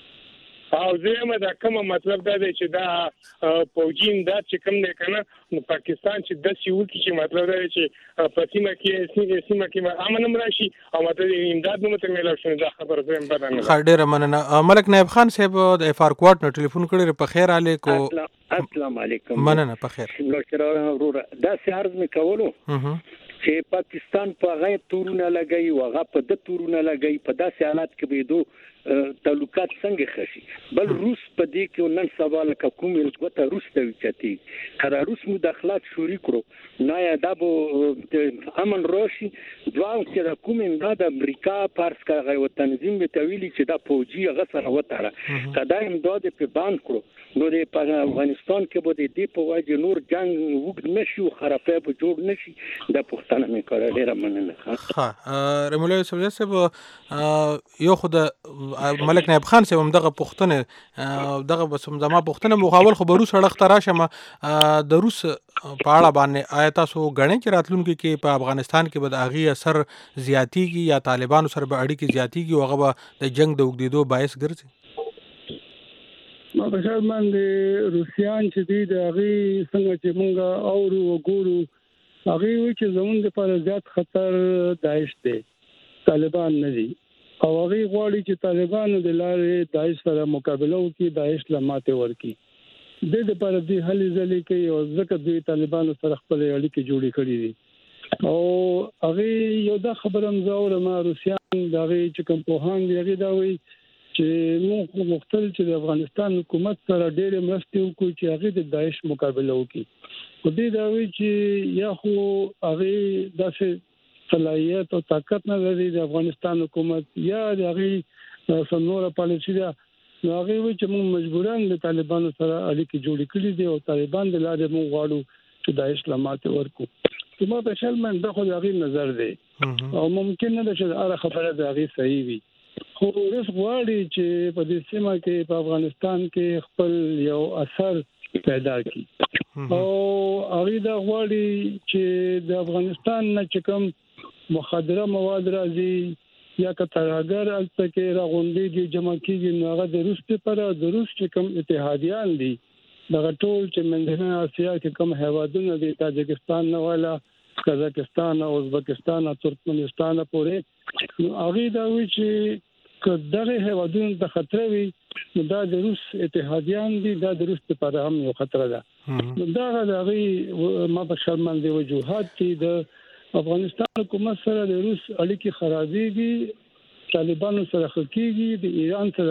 او زما دا کوم مطلب دا دی چې دا پوجین دا چې کوم نه کنه نو پاکستان چې د سیول کې مطلب دا دی چې په سیمه کې امن راشي او مطلب امداد نو ته ملو شنه دا خبره زم بدن خډیر مننه. ملک نائب خان صاحب د اف ار کوارټ نه ټلیفون کړی په خیر علیکم. السلام علیکم. مننه په خیر. نو ورور دا سیارز می کولو چې پاکستان په غي تورونه لګي او هغه په د تورونه لګي په داسې حالات کې به دوه تعلقات څنګه خشي. بل روس په دې کې نن سبا لکه کوم الګوته روس ته وچتي کله روس مداخلات شروع کړو نه یا د امن راشي دوام چې د کوم امداد امریکا پارس کاغه او تنظیم به تویلی چې د فوجي غسر وتره کدا امداد په بان کړو نو د افغانستان کې به د دې په وجه نور جنگ وګد نشي او خرابې به جوړ نشي. د پښتنه مې کړه ډیره مننه. ها رمولای صاحب یو خود ملک نائب خان صاحب هم دغه پښتنه دغه بسم زما پښتنه مخاول خو روس سړک ترا شمه د روس په اړه باندې آیا تاسو غنئ چې راتلونکي کې په افغانستان کې به د اغي اثر زیاتیږي یا طالبانو سره به اړیکې زیاتیږي او هغه به د جنگ د وګدیدو باعث ګرځي؟ ما په خیال باندې روسیان چې دي د هغه څنګه چې مونږ اورو وګورو هغه وی چې زمونږ لپاره زیات خطر داعش دی طالبان نه دي او هغه غواړي چې طالبان د لارې داعش سره مقابله وکړي داعش لماته ورکړي د دې پر دې هلي ځلې کوي او ځکه دوی طالبان سره خپل اړیکې جوړې کړې دي او هغه یو دا خبرم زاوره ما روسیان دغه چې کوم په هان دی هغه دا وی چې موږ مختل چې د افغانستان حکومت سره ډېر مرستې وکړو چې هغه د داعش مقابله وکړي خو دې دا وی چې یا خو هغه داسې صلاحیت او طاقت نه لري د افغانستان حکومت یا د هغه سنوره پالیسي دا نو هغه وی چې موږ مجبوران د طالبانو سره اړیکې جوړې کړې دي او طالبان د لارې موږ غواړو چې داعش لماته ورکړو کومه په شل من دغه هغه نظر دی او ممکن نه ده چې هغه خبره د هغه صحیح وي خو اوس غواړي چې په دې سیمه کې په افغانستان کې خپل یو اثر پیدا کړي او هغه دا غواړي چې د افغانستان نه چې کوم مخدره مواد راځي یا کترګر البته راغونډي دي جمع کیږي نو هغه د روس په د روس چې کوم اتحادیان دي دغه ټول چې منځنۍ اسیا کې کوم هیوادونه دي تاجکستان نه والا قزاقستان او ازبکستان او ترکمنستان پورې هغه دا وی چې کله هیوادونه د خطر وي نو دا د روس اتحادیان دي دا د روس لپاره هم یو خطر ده دا غوي ما په شرمنده وجوهات دي د افغانستان حکومت سره د روس اړیکې خرابېږي طالبانو سره خکېږي د ایران سره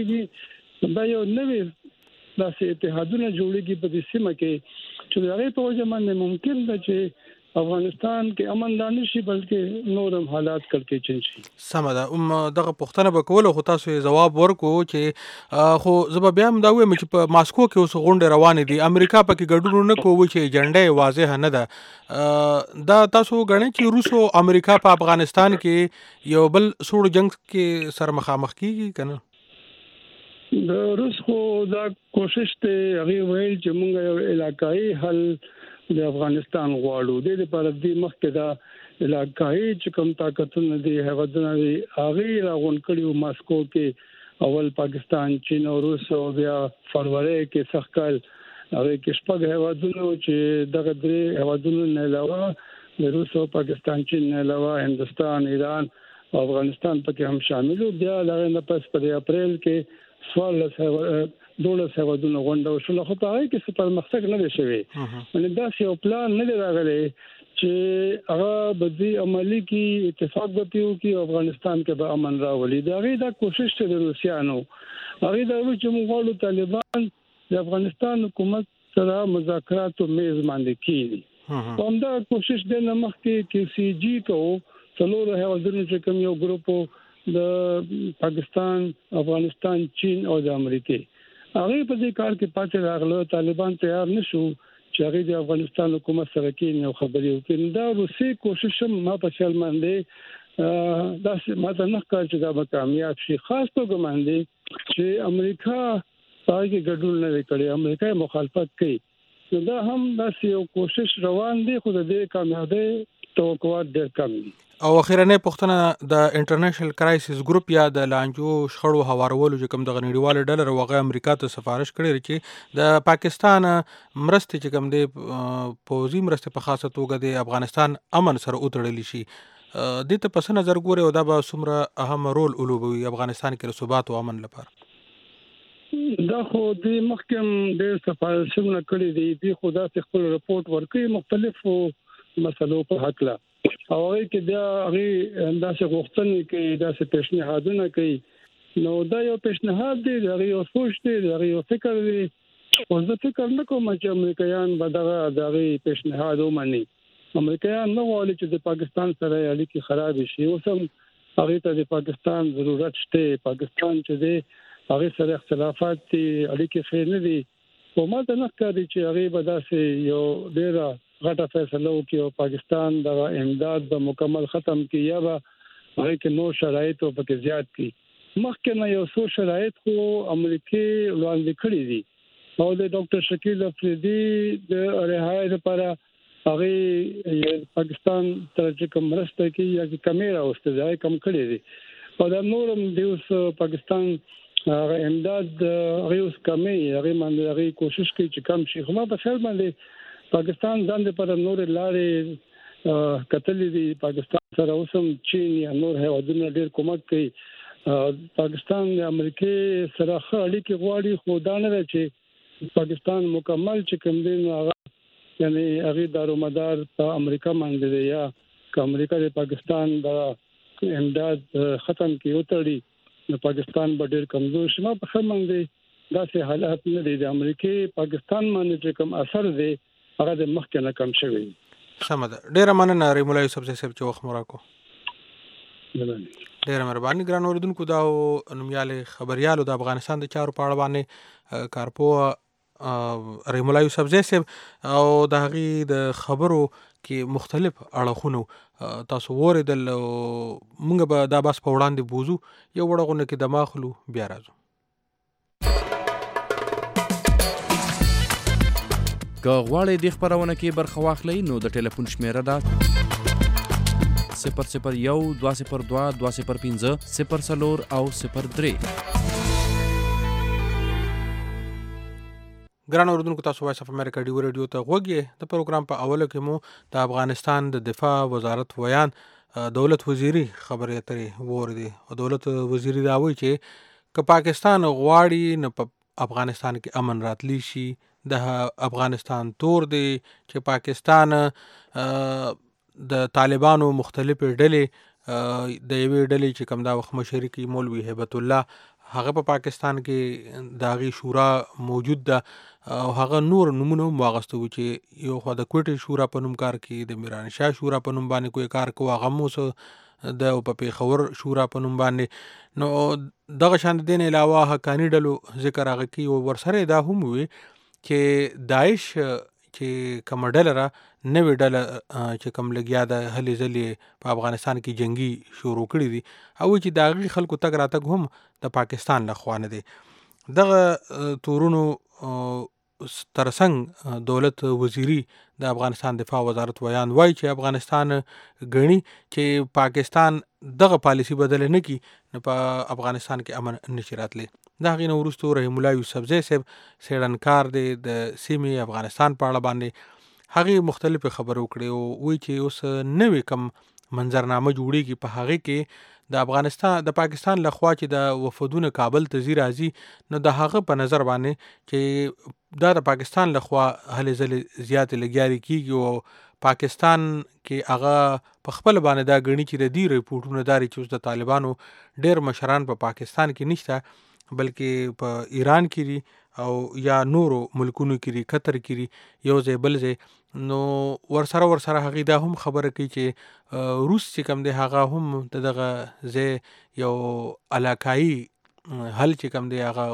خکېږي دا یو نوې داسې اتحادونه جوړېږي په دې سیمه کې چې هغه په وجه باندې ممکن ده چې افغانستان کې امن نه نشي بلکې نورم حالات کړکې چنشي سم ده دغه پښتنه به کول خو تاسو جواب ورکو چې خو زه بیا هم دا وایم چې په ماسکو کې اوس غونډه روانه دي امریکا پکې ګډون نه کوي چې ایجنډا واضح نه ده دا تاسو غواړئ چې روس او امریکا په افغانستان کې یو بل سوړ جنگ کې سره مخامخ کیږي کنه د روس خو دا کوشش ته هغه ویل چې موږ یو علاقائی حل د افغانستان غواړو د لپاره د مخکې دا علاقائی چې کوم طاقتونه دي هغه راغون کړیو ماسکو کې اول پاکستان چین او روس او بیا فروری کې سخکل هغه کې شپږ هیوادونه چې دغه درې هیوادونو نه علاوه د روس او پاکستان چین نه علاوه هندستان ایران او افغانستان پکې هم شامل دي بیا هغه نه پس په اپریل کې 12 هیوادونو غونډه وشوه خو په هغه کې څه پرمختګ نه دی شوی ان دا یو پلان نه دی راغلی چې هغه بدی عملی کې اتفاق وکړي چې افغانستان کې به امن راولي دا کوشش ته د روسیانو هغه دا چې موږ غواړو طالبان د افغانستان حکومت سره مذاکرات او میز باندې کړي همدا کوشش د نمخ کې سی جی کو څلور هیوادونو چې کوم یو ګروپ د پاکستان افغانستان چین او د امریکا هغه په دې کار کې پاتې راغله طالبان تیار نشو چې هغه د افغانستان حکومت سره کې نو خبرې وکړي دا روسي کوشش ما په شل باندې دا ماته نه کار چې دا به کامیاب شي خاص توګه باندې چې امریکا پای کې ګډون نه کړي امریکا مخالفت کوي نو دا هم دا یو کوشش روان دي خو د دې کامیابی توقعات ډېر کم دي او اخیرنه پښتنه د انټرنیشنل کرایسس ګروپ یا د لانجو شخړو هوارولو چې کوم د غنډیوال ډالر وغه امریکا ته سفارش کړی چې د پاکستان مرستې چې کوم د پوزي مرستې په خاصه توګه د افغانستان امن سره وتړل شي د ته پس نظر ګوري او دا به څومره اهم رول ولوبوي افغانستان کې ثبات او امن لپاره دا خو د محکم د سفارشونه کړی دی خو دا خپل رپورت ورکړي مختلفو مسلو په حق لا او هغه کې دا هغه انداسه غوښتنې کې دا څه پیشنهادونه کوي نو دا یو پیشنهاد دی دا یو سوچ دی دا یو فکر دی او زه فکر نه کوم چې امریکایان به دا پیشنهاد ومني امریکایان نه غواړي چې د پاکستان سره اړیکې خراب شي اوس هم هغه ته د پاکستان ضرورت شته پاکستان چې دی هغه سره اختلافات دي اړیکې خیر نه دي او ما ته نه ښکاري چې هغه به داسې یو ډیره غټه فیصله وکړي او پاکستان د امداد به مکمل ختم کړي یا به هغه کې نو شرایط او پکې زیات کړي مخکې نه یو څو شرایط خو امریکای وړاندې کړی دي او د ډاکټر شکیل افریدي د رهایی لپاره هغه پاکستان ترڅ کوم مرسته کوي یا کیمرا واستځای کم کړی دي او د نورم دیوس پاکستان هغه امداد هغه اوس کمی هغه باندې هغه کوشش کوي چې کم شي. خو ما په خیال باندې پاکستان ځان د پر نور لارې کتلې دي. پاکستان سره اوسم چین یا نور هیوادونه ډېر کومک کوي. پاکستان د امریکای سره اړیکې غواړي، خو دا نه ده چې پاکستان مکمل چې کوم دی هغه یعنی هغه دارومدار په امریکا باندې دی یا که امریکا د پاکستان د امداد ختم کړي او تړي نو پاکستان به ډېر کمزور شي. ما په خیال باندې داسې حالات نه دي. د امریکای پاکستان باندې چې کوم اثر دی هغه د مخکې نه کم شوی. سم ده. ډېره مننه ریمولا یوسف صاحب چې وخت مو راکړو. ډېره مهرباني. ګران اوریدونکو دا نومیالی خبریالو د افغانستان د چارو په اړه باندې کارپوه ریمولا یوسف صاحب او د هغې د خبرو کې مختلف اړخونه تاسو واورېدل. موږ به دا بحث په وړاندې بوزو، یو وړغونه کې دمه اخلو بیا راځو. که غواړئ دې خپرونه کې برخه واخلئ نو د ټلیفون شمیره ده 001 202 205 04 او 03. ګران اوریدونکو تاسو وایس اف امریکا ډیو ریډیو ته غوږ یې. د پروګرام په اوله کې مو د افغانستان د دفاع وزارت ویان دولت وزیری خبرې اترې واورېدې. او دولت وزیری دا وایي چې که پاکستان غواړي نو په افغانستان کې امن راتلی شي. د افغانستان تور دی چې پاکستان د طالبانو مختلفې ډلې د یوې ډلې چې کوم دا وخت مشري کوي مولوي هیبت الله، هغه په پاکستان کې د هغې شورا موجود ده او هغه نور نومونه هم واغسته وو چې یو خوا د کوټې شورا په نوم کار کوي، د میرانشاه شورا په نوم باندې کوی کار کوي، هغه هم اوس د په پیښور شورا په نوم باندې. نو دغه شان د دې نه علاوه حقاني ډلو ذکر هغه کوي او ورسره دا هم وي چې داعش چې کومه ډله را نوې ډله چې کوم لګیا د هلې ځلې په افغانستان کې جنگي شروع کړي دي او چې د هغې خلکو تګ راتګ هم د پاکستان لخوا نه دی. دغه تورونو ترڅنګ دولت وزیری د افغانستان دفاع وزارت ویان وایي چې افغانستان غني چې پاکستان دغه پالیسی بدل نه کی نه په افغانستان کې امن نشي راتلی. دا غي نو ورستو رحیم الله یوسف صاحب سیړنکار دی د سیمې افغانستان په اړه باندې هغه مختلف خبرو کړي او وی چې اوس نوې کم منظرنامه جوړیږي په هغه کې د افغانستان د پاکستان لخوا چې د وفدونه کابل ته زی راځي نو د هغه په نظر باندې چې دا د پاکستان لخوا هلې ځلې زیات لګیاري کیږي او پاکستان کې هغه په خپل باندې دا غني چې د دې ریپورتونو داري چې اوس د طالبانو ډېر مشران په پاکستان کې نشته بلکې په ایران کې دي او یا نورو ملکونو کې دي، قطر کې دي، یو ځای بل ځای. نو ورسره هغې دا هم خبره کوي چې روس چې کوم دی هغه هم دغه ځای یو علاقایي حل چې کوم دی هغه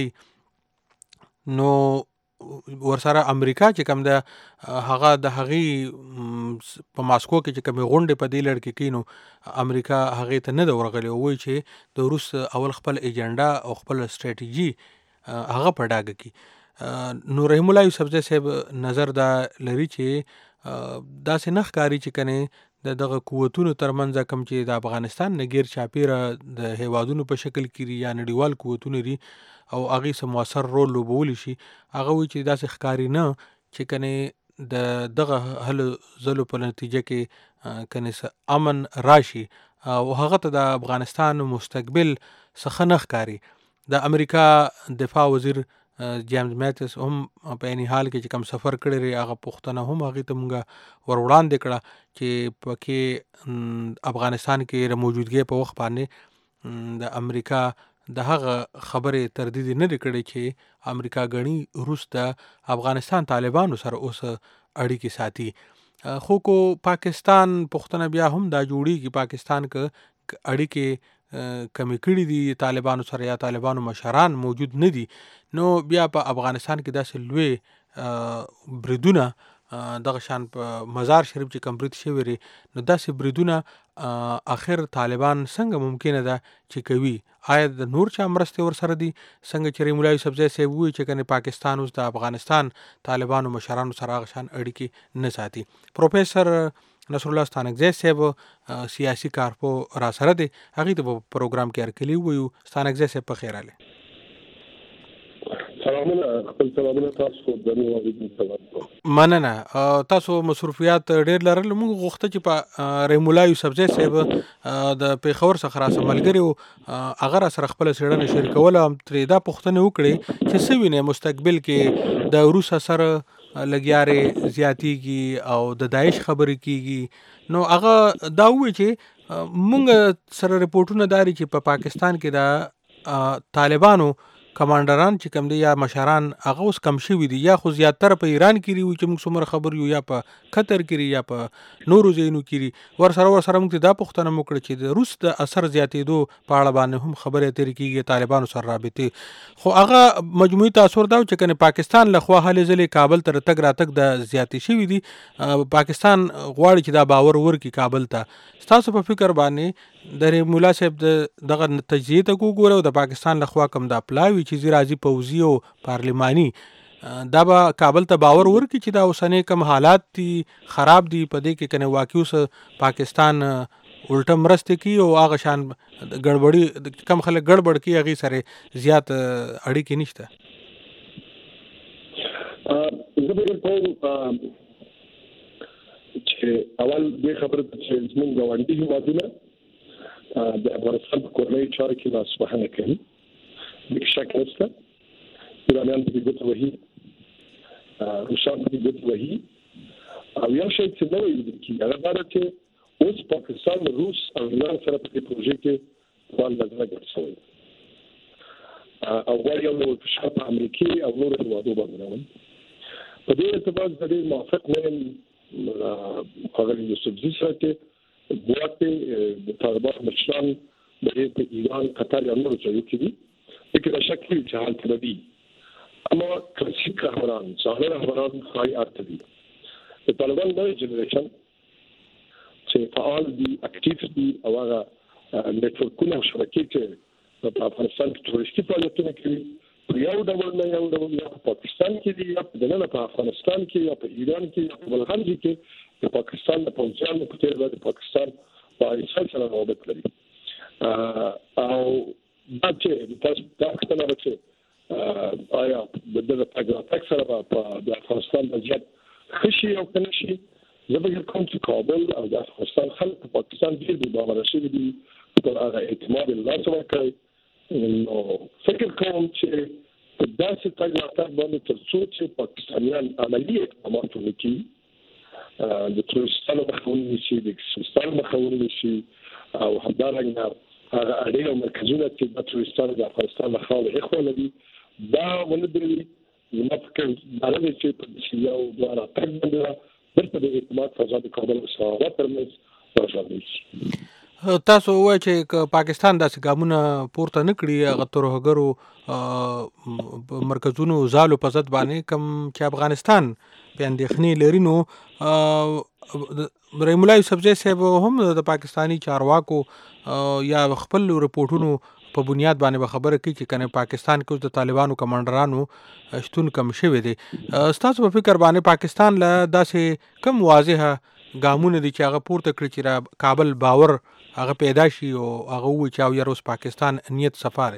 غواړي. نو ورسره امریکا چې کوم ده هغه د هغې په ماسکو کې چې کومې غونډې په دې لړ کې کوي نو امریکا هغې ته نه ده ورغلی او وایي چې د روس اول خپل ایجنډا او خپل سټریټیجي هغه په ډاګه کې. نو رحیم الله یوسف صاحب نظر دا لري چې داسې نه ښکاري چې کنې د دغه قوتونو ترمنځ کوم چې د افغانستان نه غیر چاپیره د هیوادونو په شکل کې یا نړیوال قوتونه دي او هغې څه مؤثر رول لوبولی شي، هغه وایي چې داسې ښکاري نه چې کنې د دغه هلو ځلو په نتیجه کې کنې څه امن راشي او هغه ته د افغانستان مستقبل څخه نه ښکاري. د امریکا دفاع وزیر جیمز میتس هم په عیني حال کې چې کوم سفر کړی دی هغه پوښتنه هم هغې ته مونږ ور وړاندې کړه چې پکې افغانستان کې د موجودګۍ په وخت باندې د امریکا د هغه خبرې تردید نه دی کړی چې امریکا غني روس د افغانستان طالبانو سره اوس اړیکې ساتي. خو کو پاکستان پښتنه بیا هم دا جوړیږي پاکستان ک اړیکې کمی کړي دي طالبانو سره یا طالبانو مشران موجود نه دي نو بیا په افغانستان کې داسې لوی بریدونه دغه شان په مزار شریف چې کوم برید شوی دی نو داسې بریدونه اخر طالبان څنګه ممکنه ده چې کوي؟ آیا د نور چا مرستې ورسره دي څنګه چې رحیم الله یوسف صاحب وایي چې کنې پاکستان اوس د افغانستان طالبانو مشرانو سره هغه شان اړیکې نه ساتي؟ پروفیسر نصر الله ستانکزی صاحب سیاسي کارپو را سره دی، هغې ته په پروګرام کې هرکلي ووایو. ستانکزی صاحب په خیر راغلی. سلامونه خپل سلامونه تاسو د نو اوریدونکو مننه. تاسو مصروفیات ډېر لرل. موږ غوښته چې په رحیم الله یوسفزی صاحب د پیښور څخه راسه ملګری و هغه را سره خپل څېړنه شریکوله ترې دا پوښتنه وکړي چې څه ویني مستقبل کې د روس سره لګیارې زیاتیږي او د داعش خبرې کیږي نو هغه دا وایي چې مونږ سره رپورټونه داري چې په پاکستان کې د طالبانو کمانډران چې کوم دي یا مشران هغه اوس کم شوي دي یا خو زیاتره په ایران کې وي چې موږ څومره خبر یو یا په قطر کې یا په نورو ځایونو کې ورسره موږ دا پوښتنه وکړه چې د روس د اثر زیاتېدو په اړه باندې هم خبرې اترې کېږي طالبانو سره رابطې خو هغه مجموعي تاثر دا چې کنه پاکستان لخوا هلې ځلې کابل ته تګ راتګ د زیاتې شوي دي پاکستان غواړي چې دا باور ورکړي کابل ته ستاسو په فکر باندې د رحیم الله صاحب دغه تجزیه ته وګورو د پاکستان لخوا کوم دا پلاوي چې راځي پوځي او پارلماني دا به کابل ته باور ورکړي چې دا اوسنۍ کوم حالات دي خراب دي په دې کې کنه واقعي اوس پاکستان الټه مرسته کوي او هغه شان ګډوډي کم خلک ګډوډ کوي هغې سره زیات اړیکې نشته. زه به کوم چې اول دې خبره چې زموږ ګاونډي هیوادونه د افغانستان په کورنۍ چارو کې لاسوهنه کوي هیڅ شک نشته. ایرانیان په دې ګوته وهي روسان په دې ګوته وهي او یو شی چې نوی لیدل کېږي هغه دا ده چې اوس پاکستان روس او ایران سره په دې پروژې کې فعال نظر ګرځوي او غواړي یو ډول فشار په امریکا او نورو هیوادو باندې راوړي. په دې اعتبار د دې موافق نه یم ښاغلي یوسفزي سره چې ګواکې د طالبانو مشران د ایران قطر یا نورو ځایونو کې دي فکر شک کوي چې حال ته دي اما کلاسیک رهبران ظاهر رهبران خواهی ارته دي د طالبان نوی جنریشن چې فعال دي اکټیو دي او هغه نیټورکونه او شبکې چې په افغانستان کې تورسټي فعالیتونه کوي یو ډول نه یو ډول یا په پاکستان کې دي یا په افغانستان کې یا په ایران کې یا په بلغم کې د پاکستان د پوځیانو په تیر د پاکستان په اساس سره رابط لري او دا چې تاسو دا څنګه چې آیا د دغه تګ سره په افغانستان د زیات خشي او کنشي زه به کوم چې کابل او د افغانستان خلک په پاکستان کې د باور شوي دي پر هغه اعتماد الله سره کوي نو فکر کوم چې په داسې تګ باندې تر څو چې پاکستانیان عملی اقدامات وکړي د ترورستانو مخاوني شي د اکسټریمستانو مخاوني شي او همدارنګه هغه اړین او مرکزونه چې د ترورستانو د افغانستان مخاوني اخوان دي دا ولدري زما فکر دا دی چې په یو دوه تګ باندې برته د اعتماد فضا د کابل او سواد ترمنځ راځي. تاسو وایئ چې پاکستان داسې ګامونه پورته نه کړي هغه ترهګرو مرکزونو زالو په ضد باندې کوم چې افغانستان په اندېښنې لري نو رحیم الله یوسفزی صاحب هم د پاکستانی چارواکو یا خپل رپورټونو په بنیاد باندې خبره کوي چې کنه پاکستان کې د طالبانو کمانډرانو شتون کم شوی دی. ستاسو په فکر باندې پاکستان له داسې کم واضحه ګامونه دي چې هغه پورته کړي چې کابل باور هغه پیدا شي او هغه وایي چې او یاره اوس پاکستان نیت سفاره.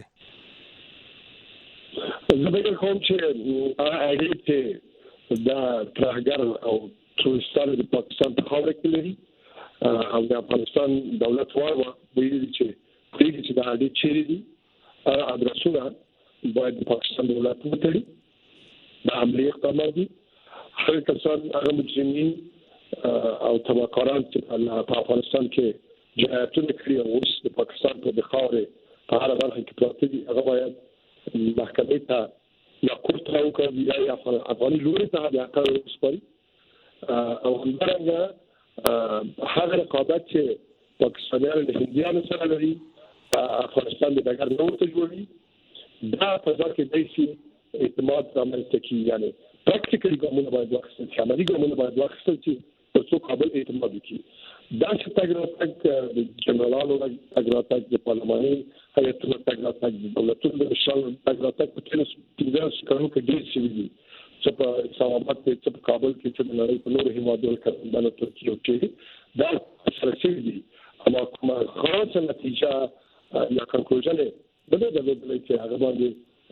زه فکر کوم چې هغه چې دا ترهګر او ترورستان د پاکستان په خاوره کې لري او د افغانستان دولت وایي چې دا اړې چیرې دي ادرسونه باید د پاکستان دولت وتړي د عملي اقدامات دي هر کسان هغه مجرمین او تبعکاران چې په افغانستان کې جنایتونه کړي او اوس د پاکستان په خاوره په هر برخه کې پراته دي هغه باید محکمې ته یا کورت راوکړي یا افغاني لوري ته د اقرار وسپاري او همدارنګه هغه رقابت چې پاکستانیان د هندیانو سره لري افغانستان د ډګر نه ورته جوړي دا په ځکه کې دایسي اعتماد رامنځته کیږي یعنی پریکټیکلی ګامونه باید واخیستل شي عملي ګامونه باید واخیستل شي ترڅو کابل اعتماد وکړي. دا چې تګ راتګ د جنرالانو تګ راتګ د پارلماني هیئتونو تګ راتګ د دولتونو د مشرانو تګ راتګ په پنځه کلونو کې ډېر شوي دي چې په اسلام آباد کې چې په کابل کې چې د نړۍ په نورو هیوادونو کې د ترکیې او چین دا سره شوي دي اما کومه خاصه نتیجه یا کنکلوژن بده د دې چې هغه باندې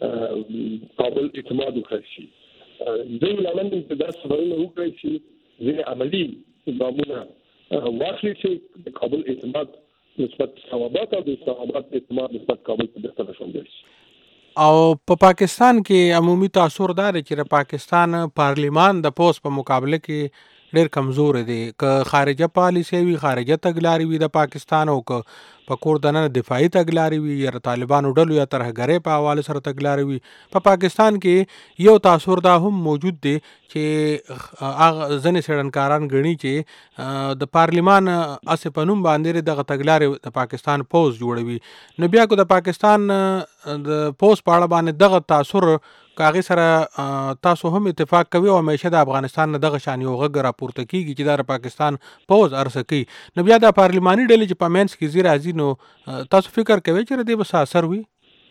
کابل اعتماد وکړي. دوی لمن د داسې خبرونه وکړي چې ځینې عملي ګامونه واخلي چې د کابل اعتماد نسبت اسلام آباد او د اسلام آباد اعتماد نسبت کابل په دغه شوندل شي. او په پاکستان کې عمومي تاثر دار چې پاکستان پارلیمان د پوس په مقابله کې ډېر کمزور دی. که خارجه پالیسي وي، خارجه تګلاري وي د پاکستان، او که په کور دننه دفاعي تګلاري وي یا طالبانو ډلو یا ترهګرۍ په حواله سره تګلاري وي، په پاکستان کې یو تاثر دا هم موجود دی چې هغه ځینې څېړنکاران ګڼي چې د پارلیمان اسې په نوم باندې دغه تګلارې د پاکستان پوز جوړوي. نو بیا که د پاکستان د پوز په اړه باندې دغه تاثر کاغی سره تاسو هم اتفاق کوي او همیشه د افغانستان نه دغه شان یو غږ راپورته کیږي چې د پاکستان پوز ارسه کوي، نو بیا د پارلماني ډلې چې په منځ کې زی راځي، نو تاسو فکر کوئ چې دې به څه اثر وي؟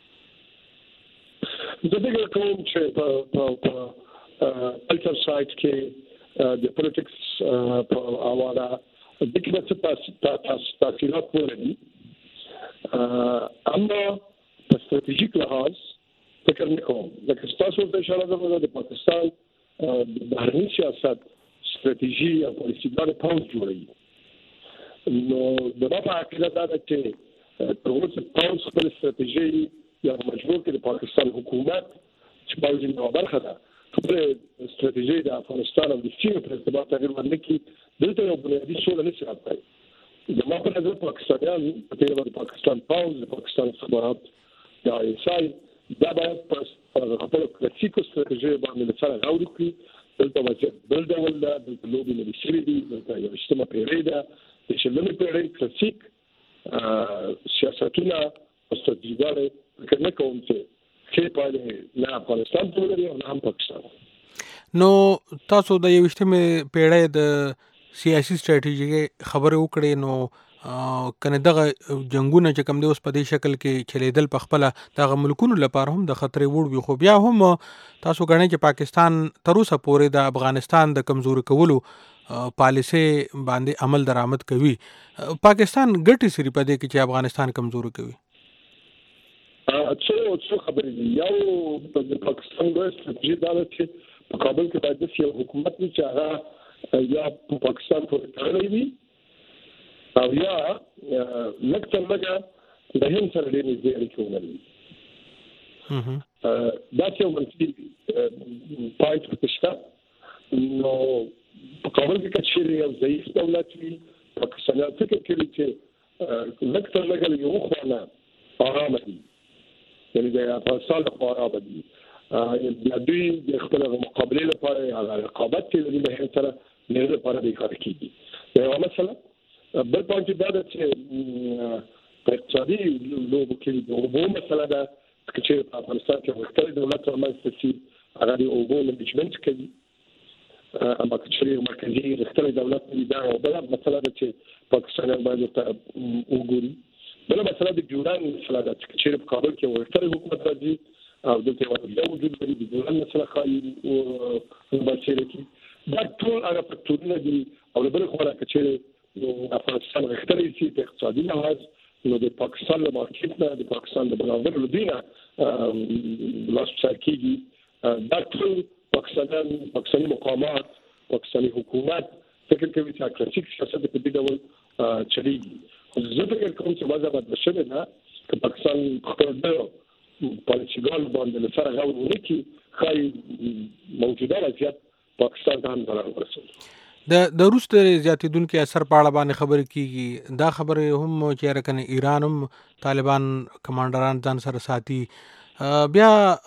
زه فکر کوم چې په کلچر سایډ کې د پولیټکس په حواله د کې څه تاثیرات ولري، اما په ستراتیژیک لحاظ فکر نه کوم. لکه تاسو ته اشاره کوم د پاکستان د بهرني سیاست ستراتیژي او پالیسيګانې پاوز جوړوي. نو د په عقیده دا ده چې په اوسه پاوز خپل ستراتیژي یا مجبور کې د پاکستان حکومت چې باید نو برخه ده خپل ستراتیژي د افغانستان او د سیمې په ارتباط تغیر باندې کې دلته یو بنیادي سوله نشي راځي. د ما په نظر پاکستانیان په تیر پاکستان پاوز د پاکستان خبرات د ISI دا باید په خپل کلاسیکو ستراتیژي باندې سره راوړي کړي. دلته وضعیت بل ډول ده، دلته لوبې نه شوي دي، دلته یو اجتماع پیړۍ ده، د شلمې پیړۍ کلاسیک سیاستونه او ستراتیژیګانې فکر نه کوم چې ښې پایلې نه افغانستان ته ولري او نه هم پاکستان. نو تاسو د 21مې پیړۍ د سیاسي ستراتیژي خبرې وکړې، نو کنه دغه جنگونه چې کوم دی اوس په دې شکل کې چلیدل په خپل دغه ملکونو لپاره هم د خطرې وړ وي، خو بیا هم تاسو غواړئ چې پاکستان تر اوسه پورې د افغانستان د کمزوري کولو پالیسي باندې عمل درآمد کوي. پاکستان ګټي سری په دې کې چې افغانستان کمزوري کوي. څو خبرې دي. یو د پاکستان د ستراتیژي دا ده چې په کابل کې باید یو حکومت وي چې هغه یا په پاکستان پورې تړلی وي او یا لکه څنګه د هند سره ډېرې نږدې اړیکې ولري. دا چې یو منفي پایټ پکې شته. نو په کابل کې که چیرې یو ضعیف دولت وي، پاکستانیان فکر کوي چې لکه څنګه یو خوا نه ارامه دي، یعنې د افغانستان لخوا ارامه دي، دوی د خپل مقابلې لپاره هغه رقابت چې لري له هند سره نه لپاره د کار کیږي. یو مسله بل پوینټ دا ده چې په اقتصادي لوبو کې د اوبو مسله ده چې په افغانستان کې وختي دولت رامنځته شي، هغه د اوبو منیجمنت کوي، اما چې مرکزي وختي دولت دا بل مسله ده چې پاکستان باید ته وګوري. بل مسله د جوړان مسله ده چې په کابل کې وختي حکومت راځي او دلته یو وجود لري د جوړان مسله خالي او بچره کې دا ټول هغه فکټورونه دي. او بل خو راکچې افغانستان غختلی شي په اقتصادي لحاظ، نو د پاکستان له مارکیټ نه د پاکستان د بناوړ لدینه لاس سرکیږي. دا ټول پاکستاني مقامات، پاکستاني حکومت فکر کوي چې کلاسیک سیاست په دې ډول چلیږي. زه فکر کوم چې وضع بدل شوې ده چې پاکستان خپل د پالیسيګانو باندې سره غوړونه کې خای موجوده وضعیت پاکستان ته هم ورسول. د روس د زیاتیدونکو اثر په اړه باندې خبرې کیږي. دا خبره هم چې راکنه ایران هم طالبان کمانډران ځان سره ساتي. بیا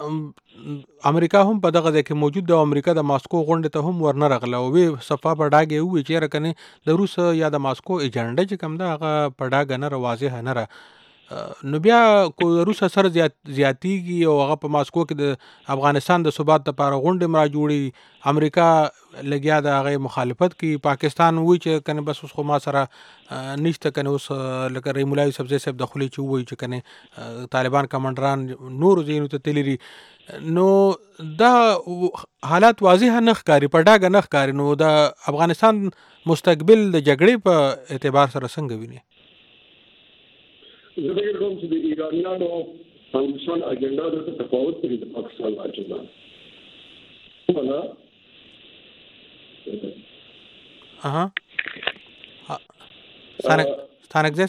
امریکا هم په دغه ځای کې موجود د امریکا د ماسکو غونډه ته هم ورنه راغله او وی صفه په ډاګه وی چې راکنه د روس یا د ماسکو ایجنډا چې کوم دا هغه په ډاګه نه واضح نه را. نو بیا کو روس سره زیاتیږي او هغه په ماسکو کې د افغانستان د ثبات لپاره غونډه مرا جوړي، امریکا لګیا د هغه مخالفت کوي. پاکستان وی چې کنه بس اوس خو ما سره نشته، کنه اوس لکه رحیم الله سبزی صاحب دخلي چې وی چې کنه طالبان کمانډران نور زینو ته تللی. نو دا حالات واضح نه ښکاري، په ډاګه نه ښکاري. نو د افغانستان مستقبل د جګړې په اعتبار سره څنګه ویني؟ زه فکر کوم چې د ایرانیانو او روسان اجنډا د تفاوت لري د پاکستان اجنډا ولا ستانک ځای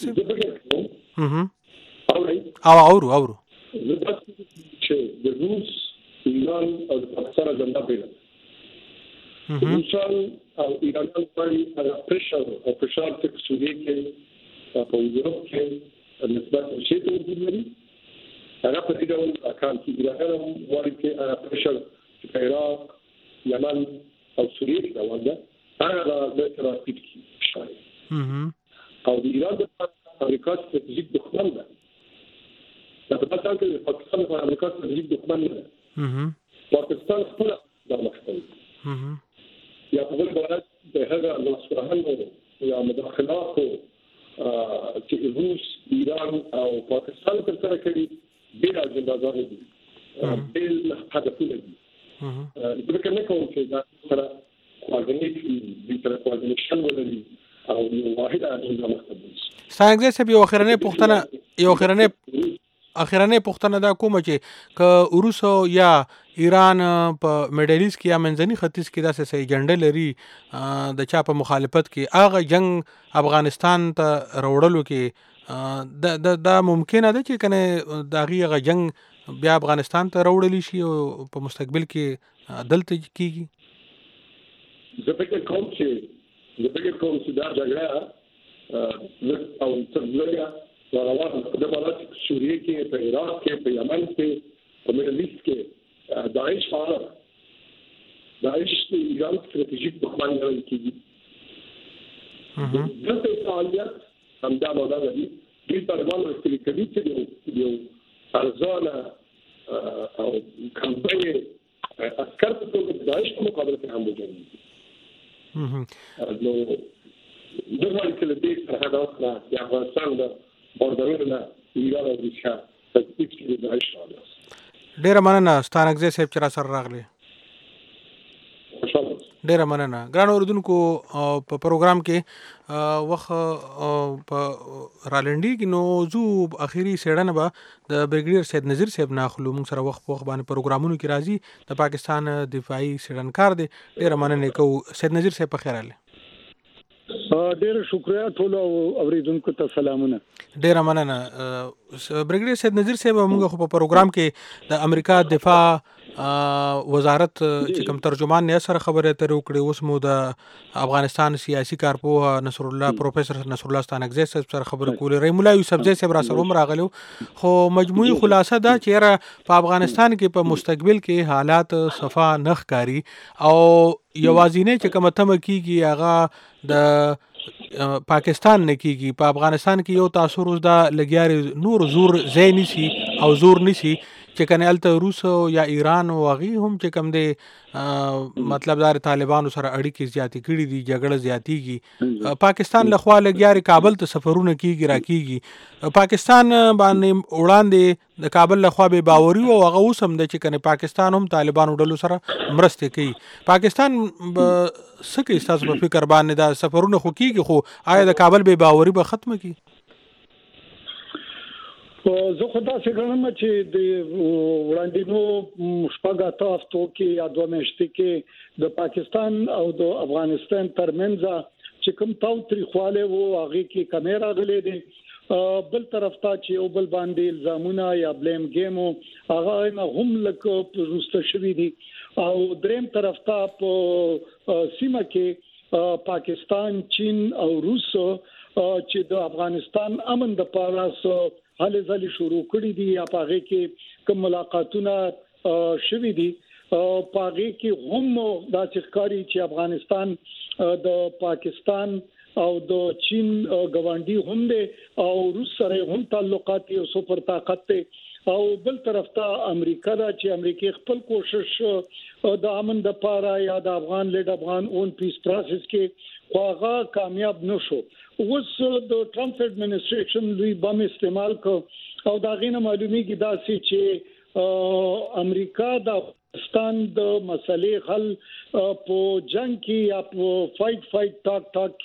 اورو چې د روس ایران او پاکستان اجنډا پیدا روسان او ایرانیان باندې هغه پرشر تک سوري کې په یورپ کې نسبت شي ته ورغلي هغه په دې ډول کار کې ایرانیان وایي چې هغه پرشر چې عراق یمن او سوریه کې راوړل هغه د ترافیک شای او د ایران د امریکا ستراتیژیک دښمن ده دا په تاسو کې پاکستان او امریکا ستراتیژیک دښمن ده پاکستان خپل د مخکې یا په بل ډول د هغه لاسوهنو یا مداخلات چې روس ایران او پاکستان تر سره کوي ډېر اجنداګان دي ډېر هدفونه دي ځکه نه کوم چې دا سره کوارډینیشن ولري او یو واحد اجنډا مخته څنګه چې یو اخرنه پوښتنه دا کومه چې ک روس یا ایران په میډل ایست کې یا منځني ختیځ کې داسې سې ایجنډا لري د چا په مخالفت کې هغه جنگ افغانستان ته راوړلو کې دا ممکنه ده چې کنه داغي هغه جنگ بیا افغانستان ته راوړل شي او په مستقبل کې دلته کیږي زه فکر کوم چې دا جګړه او ترلګه روانه ده په سوریه کې په عراق کې په یمن کې په میډل ایست کې داعش ایران ستراتیژیک دښمن ګڼل کېږي دلته فعالیت همدا موضوع دی دوی طالبان ورته کوي چې یو ارزانه او کمپاین عسكر په توګه داعش په مقابله کې هم وجنګي نو دغه کله دې سره د افغانستان د بوردرونو ایران او روسیا په دې کې د داعش راځي ډیره مننه ستانکزی صاحب چې را سره راغلی ډیره مننه ګران اوردونکو په پروګرام کې وخت په رالنډي کې نو زو اخیری سیډنه به د بریګیډیر سید نذیر صاحب ناخلو موږ سره وخت باندې پروګرامونو کې راځي د پاکستان دفاعي سیډنکار دی ډیره مننه کو سید نذیر صاحب په خیر اله ډیر شکریا ټول اوریدونکو ته سلامونه ډیر مننه بریګیډیر سید نذیر صاحب موږ په پروګرام کې د امریکا دفاع وزارت چې کوم ترجمان نه سره خبره تر وکړي اوس مو د افغانستان سیاسي کارپوه نصر الله پروفیسور نصر الله ستانکزی سره خبره کولې رحیم الله یوسف زی صاحب را سره راغلو خو مجموعي خلاصه دا چې په افغانستان کې په مستقبل کې حالات صفا نخ کاری او یوازینه چې کوم تم کیږي هغه د پاکستان نه کیږي په افغانستان کې یو تاثیر اوس دا لګیاري نور زور زینی سي او زور نشي چې کنه الته روس یا ایران او غي هم چې کم دي مطلب دار طالبانو سره اړیکې زیاتې کړې دي جګړه زیاتېږي پاکستان له خوا لګیاري کابل ته سفرونه کیږي راکېږي پاکستان باندې وړاندې د کابل له خوا به باوري او هغه اوس هم د چې کنه پاکستان هم طالبانو ډلو سره مرسته کوي پاکستان سکه تاسو په فکر باندې دا سفرونه خو کیږي خو آیا د کابل به باوري به ختمه کی زه خو داسې ګڼم چې د وړاندینو شپږ هفتو کې یا دوه میاشتې کې د پاکستان او د افغانستان ترمنځ چې کوم تاوتریخواله وو هغه کې کمې راغلي دي بل طرف ته چې یو بل باندې الزامونه یا بلیم گیمو هغه هم لکه پروسته شوی دي او دریم طرف ته په سیمه کې پاکستان چین او روس چې د افغانستان امن د پاره حل ځلې شروع کړې دي یا پاغه کې کوم ملاقاتونه شوي دي پاغه کې هم د ښکاری چې افغانستان د پاکستان او د چین ګاونډي هم دي او روس سره هم تعلقات یو سپر طاقت ته او بل طرف ته امریکا دا چې امریکای خپل کوشش د امن د پاره یا د افغان لیډ افغان اون پیس پروسس کې خواغه کامیاب نشو اوس د ټرمپ اډمنسټریشن لوی بم استعمال کو او دا غینه معلومیږي دا چې امریکا د افغانستان د مسلې حل په جنگ کې یا په فایټ ټاک کې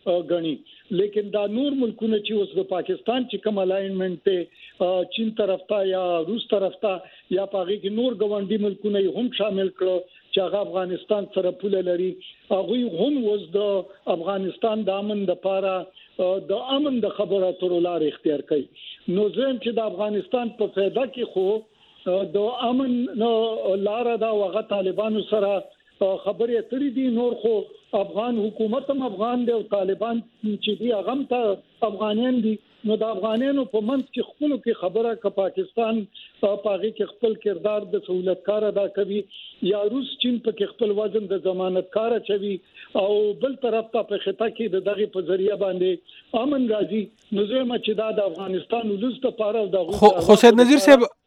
غني. لیکن دا نور ملکونه چې اوس د پاکستان چې کوم الاینمنت ته چین طرف ته یا روس طرف ته یا پاغي کې نور ګوندی ملکونه هم شامل کړو چې هغه افغانستان سره پوله لري. هغه هم اوس د افغانستان د امن لپاره د امن د خبرو اترو لار اختیار کړي. نو زم چې د افغانستان په فایده کې خو د امن لار دا وغه طالبانو سره خبرې اترې دي. نور خو افغان حکومت هم افغان دی او طالبان چې دی هغه هم ته افغانان دي. نو د افغانانو په منځ کې خپل کې خبره ک پاکستان پاغي کې خپل کردار د سہولتکار ادا کوي یا روس چین په کې خپل وزن د ضمانتکار چوي او بل طرف ته په خطه کې د دغه په ذریعہ باندې امن راځي. نو زه ما چې د افغانستان ولست لپاره د خو سید نذیر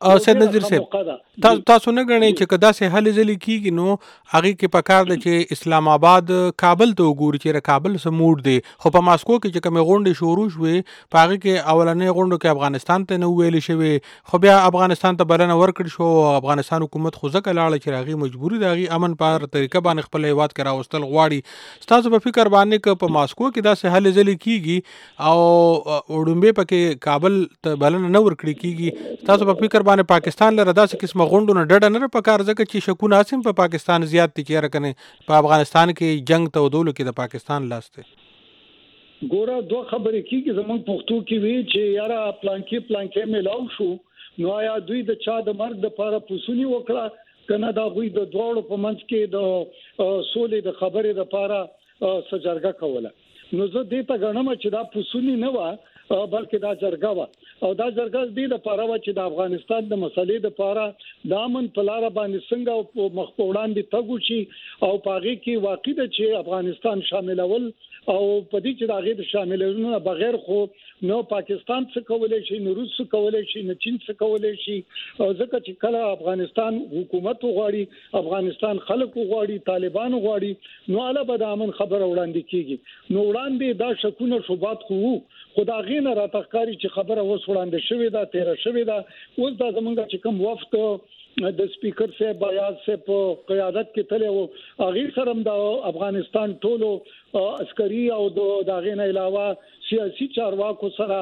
صاحب تاسو نه غنئ چې کدا سه حل ځلی کیږي نو هغه کې پکار د چې اسلام آباد کابل ته وګوري چې کابل سموډ دی. خو په ماسکو کې چې کومه غونډه شروع شوه پاغي کې اولنې غونډه کې افغانستان ته نو ویل شوی خو بیا افغانستان ته بلنه ورکړ شو. افغانستان حکومت خو ځکه لاړه چې راغي مجبوری داغي امن په طریقه باندې خپل هیواد کې راوستل غواړي. تاسو په فکر باندې ک په ماسکو کې دا سه حل ځلی کیږي او وډمبه پکې کابل ته بلنه نه ورکړي کیږي. تاسو په فکر باندې پاکستان لره داسې قسمه غونډه نه ډډه نه پکار ځکه چې شکونه اسیم په پاکستان زیات دي چې راکنه په افغانستان کې جنگ ته ودول کې د پاکستان لاسته ګوره دوه خبرې کیږي. زمون پښتو کې وی چې یاره پلانکې ملاو شو نو آیا دوی د چا د مرګ د لپاره پوسونی وکړه کنه دا غوي د دوړو په منځ کې د سولې د خبرې لپاره سجرګه کوله. نو زه دې ته غنم چې دا پوسونی نه و بلکې دا جرګه و او دا جرګه دې د لپاره و چې د افغانستان د مسلې د لپاره د امن په لار باندې څنګه مخ په وړاندې تګو شي او پاغي کې واقع ده چې افغانستان شاملول او په دې چې دا غي د شاملولو بغیر خو نو پاکستان څخه کولای شي نو روس څخه کولای شي نو چین څخه کولای شي. ځکه چې کله افغانستان حکومت غواړي افغانستان خلک غواړي طالبان غواړي نو اله به د امن خبر وړاندې کیږي. نو وړاندې دا شکونه شوبات خدا غینه را تخکاری چې خبره وس وړاندې شوې ده تیر شوې ده. اوس دا زمونږ چې کوم وفد د سپیکر صاحب بیاض صاحب په قیادت کې تل او هغه سره د افغانستان ټولو عسکري او د غینه علاوه سیاسي چارواکو سره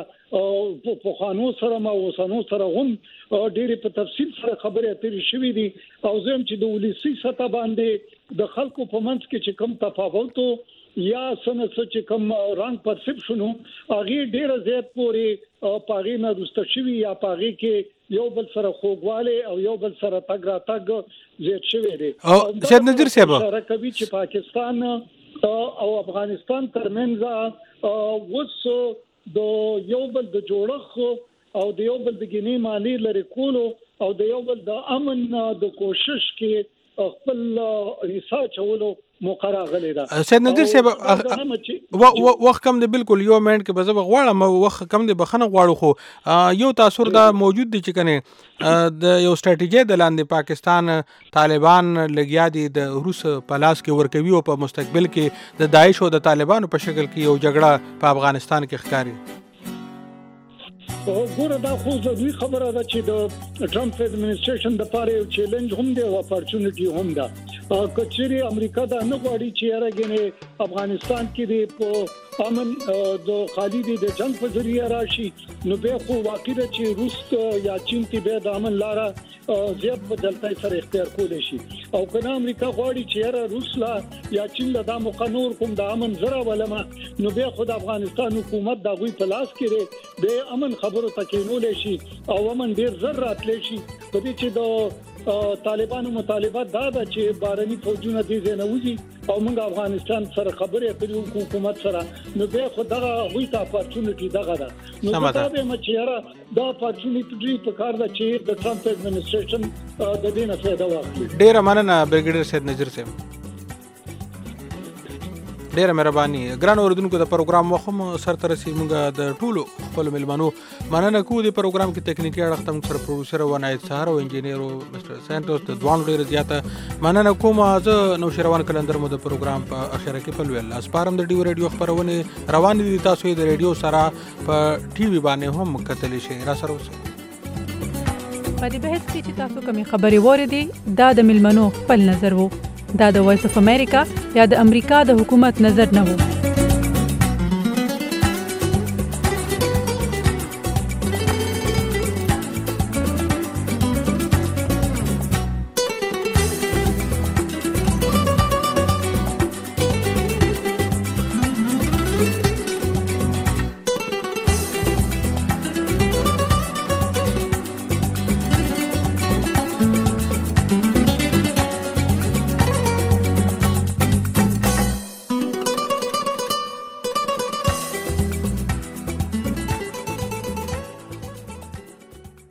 په خانو سره ما وسنو سره هم ډېری په تفصیل سره خبرې اترې شوې دي. او زم چې د ولسی سطح باندې د خلکو په منځ کې چې کوم تفاوت یا سنت چې کوم رنګ پرسپشن هغه ډېر زیات پوري پاغي نه رسته شوی یا پاغي کې یو بل سره خوګواله او یو بل سره تګ را تګ زیات شوی دی. سید نذیر صاحب راکوي چې پاکستان او افغانستان ترمنځ وس د یو بل د جوړخ او د یو بل د ګینې معنی لري کولو او د یو بل د امن د کوشش کې خپل حصہ چولو مقرره غلې ده. سید نذیر صاحب وخت کم دی بالکل یو منټ کې بزه غواړم وخت کم دی بخنه غواړو خو یو تاثیر دا موجود دی چې کنه د یو ستراتیژي د لاندې پاکستان طالبان لګیا دي د روس په لاس کې ورکوي او په مستقبل کې د داعش او د طالبانو په شکل کې یو جګړه په افغانستان کې ښکاري. ګوره دا خو ضروري خبره ده چې د ټرمپ اډمنسټریشن د لپاره یو چیلنج هم دی او اپورچونټي هم ده. کچېری امریکا دا نه غواړي چې راګنه افغانستان کې د امن د خالدي د جنگ په ذریعہ راشي نو به خو واقع ده چې روس یا چین ته به د امن لاره زیات بدلتای سره اختیار کول شي. او کنه امریکا غواړي چې روس لا یا چین لا د مقنور کوم د امن زرا ولما نو به خو د افغانستان حکومت دا غوي په لاس کې به امن خبرو تکینول شي او امن ډیر زر راتلی شي. په دې چې د طالبانو مطالبه دا ده چې بارني فوجونه دې نه وځي او موږ افغانستان سره خبرې اترې حکومت سره نو به خدای وي تا اپورچونټي دغه ده. نو دا به مچيره دا اپورچونټي په کار ده چې د ټرمپ اډمنسټریشن د دې نه فائدہ واخلي. ډیر مننه بریګیډیر سید نذیر صاحب ډیره مهرباني. ګران اوردونکو د پروګرام وخم سر تر سي موږ د ټولو خپل ملمنو مننه کوو. د پروګرام کې تکنیکی اړخ تم سره پروډوسر و نایت سهار او انجینیر مستر سانټوس د دوان ډیره زیاته مننه کوم. زه نو شروان کلندر مو د پروګرام په اخر کې په لویل اسپارم د ډیو ریډیو خبرونه روان دي. تاسو د ریډیو سره په ټي وي باندې هم کتلی شئ. را سره اوسئ. په دې بحث کې چې تاسو کومې خبرې واورېدې دا د ملمنو خپل نظر وو. دا د وایس اف امریکا یا د امریکا د حکومت نظر نه وو.